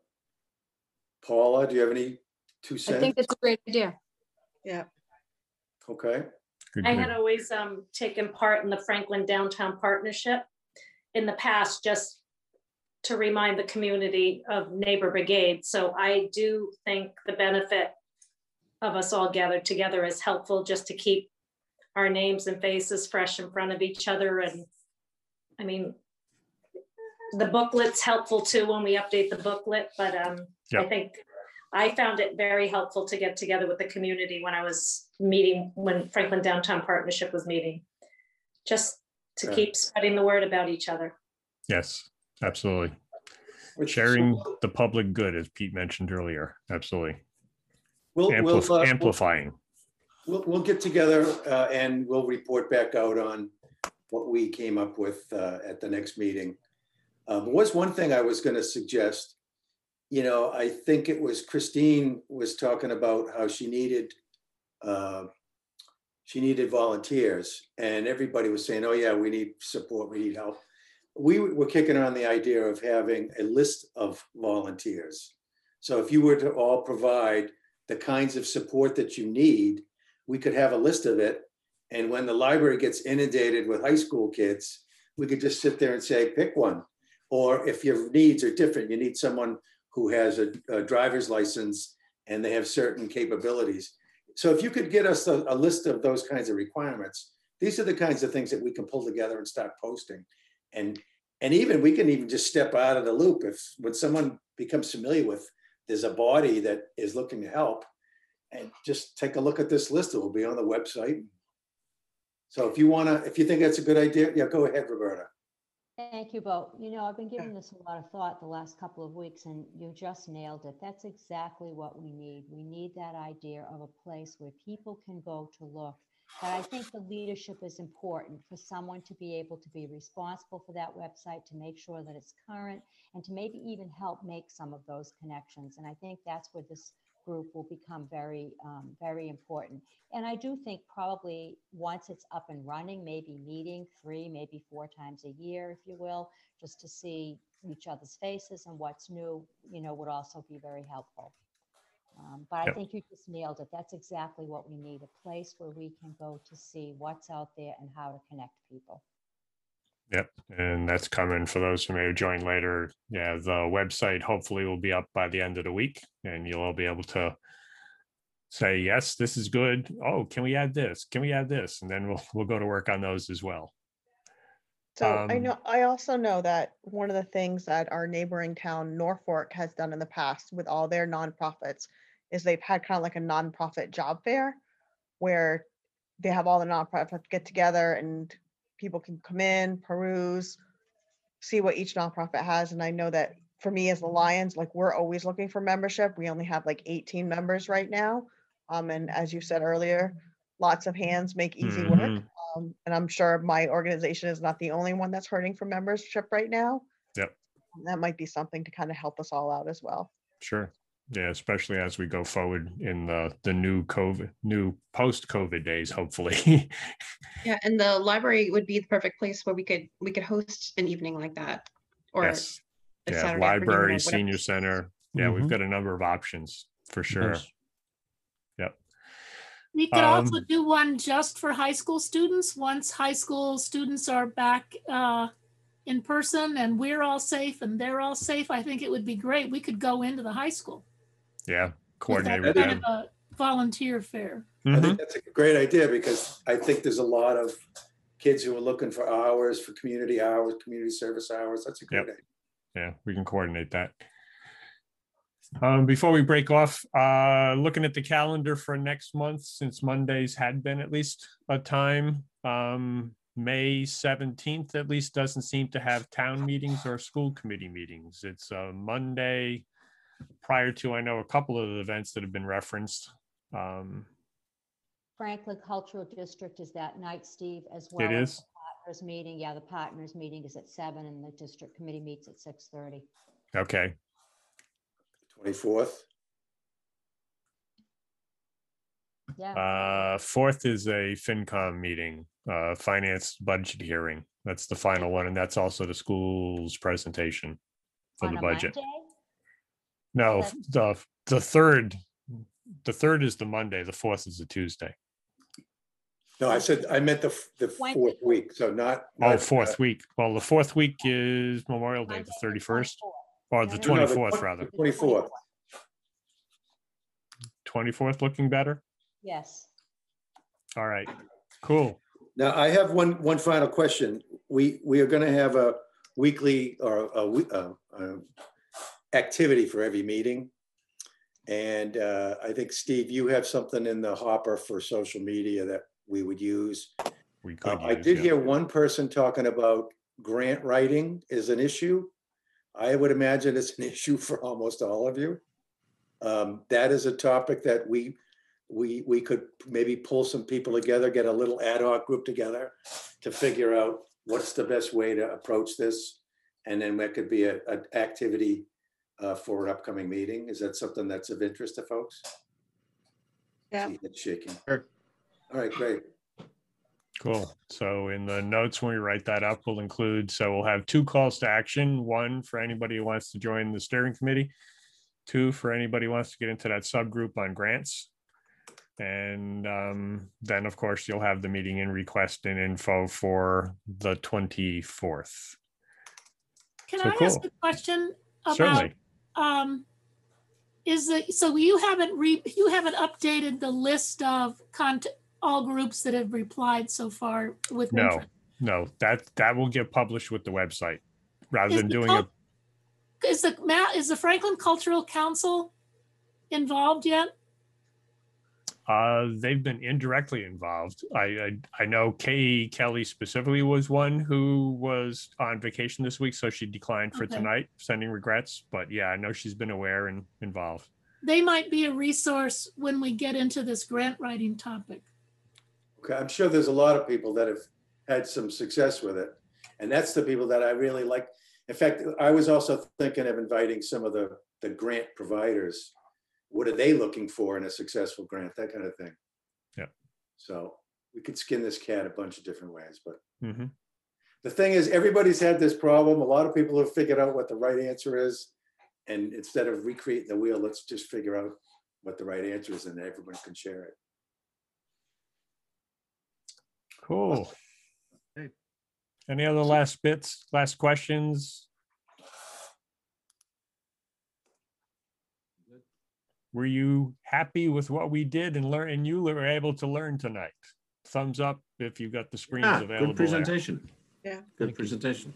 Paula, do you have any two I cents? think it's a great idea. yeah. Okay. Good, I good. had always um, taken part in the Franklin Downtown Partnership in the past, just to remind the community of Neighbor Brigade. So I do think the benefit of us all gathered together is helpful, just to keep our names and faces fresh in front of each other. And I mean, the booklet's helpful too when we update the booklet, but um, Yep. I think I found it very helpful to get together with the community when I was meeting, when Franklin Downtown Partnership was meeting, just to Okay. keep spreading the word about each other. Yes, absolutely. Which- Sharing the public good, as Pete mentioned earlier. Absolutely. We'll, Amplif- we'll, uh, we'll- amplifying. We'll, we'll get together uh, and we'll report back out on what we came up with uh, at the next meeting. Um, was one thing I was going to suggest. You know, I think it was Christine was talking about how she needed uh, she needed volunteers, and everybody was saying, "Oh yeah, we need support, we need help." We were kicking around the idea of having a list of volunteers. So if you were to all provide the kinds of support that you need, we could have a list of it. And when the library gets inundated with high school kids, we could just sit there and say, pick one. Or if your needs are different, you need someone who has a, a driver's license and they have certain capabilities. So if you could get us a, a list of those kinds of requirements, these are the kinds of things that we can pull together and start posting. And, and even we can even just step out of the loop. If when someone becomes familiar with, there's a body that is looking to help, and just take a look at this list. It will be on the website. So if you wanna, if you think that's a good idea, yeah, go ahead, Roberta. Thank you, Bo. You know, I've been giving this a lot of thought the last couple of weeks, and you just nailed it. That's exactly what we need. We need that idea of a place where people can go to look. But I think the leadership is important for someone to be able to be responsible for that website, to make sure that it's current, and to maybe even help make some of those connections. And I think that's where this group will become very, um, very important. And I do think probably once it's up and running, maybe meeting three, maybe four times a year, if you will, just to see each other's faces and what's new, you know, would also be very helpful. Um, but I Yep. think you just nailed it. That's exactly what we need, a place where we can go to see what's out there and how to connect people. Yep, and that's coming for those who may have joined later. Yeah, the website hopefully will be up by the end of the week, and you'll all be able to say, yes, this is good. Oh, can we add this? Can we add this? And then we'll we'll go to work on those as well. So I Um, know, I also know that one of the things that our neighboring town, Norfolk, has done in the past with all their nonprofits is they've had kind of like a nonprofit job fair where they have all the nonprofits get together and people can come in, peruse, see what each nonprofit has. And I know that for me as the Lions, like we're always looking for membership. We only have like eighteen members right now. Um, and as you said earlier, lots of hands make easy work. mhm. Um, and I'm sure my organization is not the only one that's hurting for membership right now. Yep, That might be something to kind of help us all out as well. sure. Yeah, especially as we go forward in the the new COVID, new post-COVID days, hopefully. Yeah, and the library would be the perfect place where we could we could host an evening like that, or Yes. a Yeah, Saturday afternoon or library, whatever. senior center. Yeah, we've Mhm. got a number of options for sure. Yes. Yep. We could also Um, do one just for high school students, once high school students are back uh, in person and we're all safe and they're all safe. I think it would be great. We could go into the high school Yeah, with coordinate that with kind them. of a volunteer fair. I Mhm. think that's a great idea because I think there's a lot of kids who are looking for hours, for community hours, community service hours. That's a great Yep. idea. Yeah, we can coordinate that. Um, before we break off, uh, looking at the calendar for next month, since Mondays had been at least a time, um, May seventeenth at least doesn't seem to have town meetings or school committee meetings. It's a Monday prior to, I know, a couple of the events that have been referenced. Um, Franklin Cultural District is that night, Steve, as well It as is? the partners meeting. Yeah, the partners meeting is at seven and the district committee meets at six thirty. Okay. twenty-fourth. Yeah. Uh, fourth is a FinCom meeting, uh, finance budget hearing. That's the final one, and that's also the school's presentation for On the a budget. Monday? No, That's- the the third, the third is the Monday. The fourth is the Tuesday. No, I said, I meant the, f- the fourth week, so not. Oh, not, fourth uh, week. Well, the fourth week is Memorial Day, the thirty-first, or the no, no, the twenty-fourth, twen- rather. the twenty-fourth. twenty-fourth looking better. Yes. All right, cool. Now, I have one, one final question. We, we are going to have a weekly or a, we- uh, uh, activity for every meeting. And uh, I think, Steve, you have something in the hopper for social media that we would use. We could Uh, I use, did yeah. hear one person talking about grant writing is an issue. I would imagine it's an issue for almost all of you. Um, That is a topic that we, we, we could maybe pull some people together, get a little ad hoc group together to figure out what's the best way to approach this. And then there could be a, an activity uh, for an upcoming meeting. Is that something that's of interest to folks? Yeah. See head shaking. Sure. All right, great. Cool. So in the notes, when we write that up, we'll include, so we'll have two calls to action. One for anybody who wants to join the steering committee. Two for anybody who wants to get into that subgroup on grants. And um, then, of course, you'll have the meeting in request and info for the twenty-fourth. Can So I ask cool. a question about, Certainly. um, is it, so you haven't re, you haven't updated the list of content, all groups that have replied so far with No, interest? no, that, that will get published with the website rather Is than the doing a, cul- Is the, Ma- is the Franklin Cultural Council involved yet? uh, they've been indirectly involved. I, I, I know Kay Kelly specifically was one who was on vacation this week, so she declined for Okay. tonight, sending regrets. But yeah, I know she's been aware and involved. They might be a resource when we get into this grant writing topic. Okay, I'm sure there's a lot of people that have had some success with it. And that's the people that I really like. In fact, I was also thinking of inviting some of the, the grant providers. What are they looking for in a successful grant, that kind of thing. Yeah. So we could skin this cat a bunch of different ways, but Mm-hmm. the thing is, everybody's had this problem. A lot of people have figured out what the right answer is. And instead of recreating the wheel, let's just figure out what the right answer is and everyone can share it. Cool. Any other last bits, last questions? Were you happy with what we did and learn, and you were able to learn tonight? Thumbs up if you got the screens Yeah, available. good there. presentation. Yeah. Good presentation.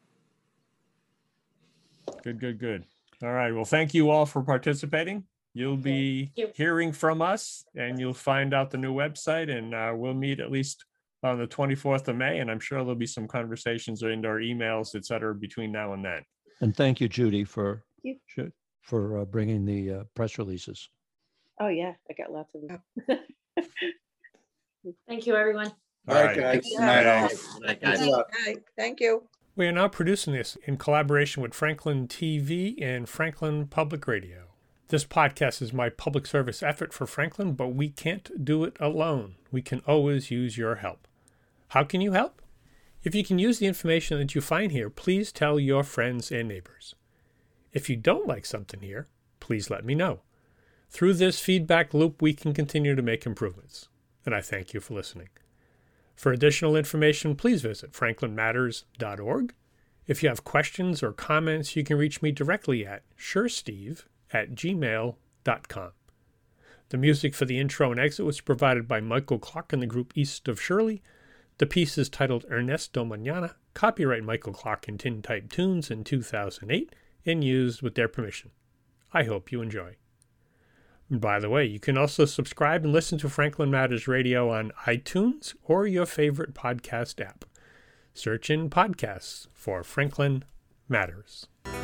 Good, good, good. All right. Well, thank you all for participating. You'll be you. hearing from us and you'll find out the new website, and uh, we'll meet at least on the twenty-fourth of May. And I'm sure there'll be some conversations in our emails, et cetera, between now and then. And thank you, Judy, for You. Ju- for uh, bringing the uh, press releases. Oh, yeah, I got lots of them. Thank you, everyone. All right, guys. Good night, all. Thanks. Good night, Thanks guys. a lot. Hi, thank you. We are now producing this in collaboration with Franklin T V and Franklin Public Radio. This podcast is my public service effort for Franklin, but we can't do it alone. We can always use your help. How can you help? If you can use the information that you find here, please tell your friends and neighbors. If you don't like something here, please let me know. Through this feedback loop, we can continue to make improvements. And I thank you for listening. For additional information, please visit franklin matters dot org. If you have questions or comments, you can reach me directly at suresteve at gmail dot com. The music for the intro and exit was provided by Michael Clark and the group East of Shirley. The piece is titled Ernesto Mañana, copyright Michael Clark and Tintype Tunes in two thousand eight, and used with their permission. I hope you enjoy. And by the way, you can also subscribe and listen to Franklin Matters Radio on iTunes or your favorite podcast app. Search in podcasts for Franklin Matters.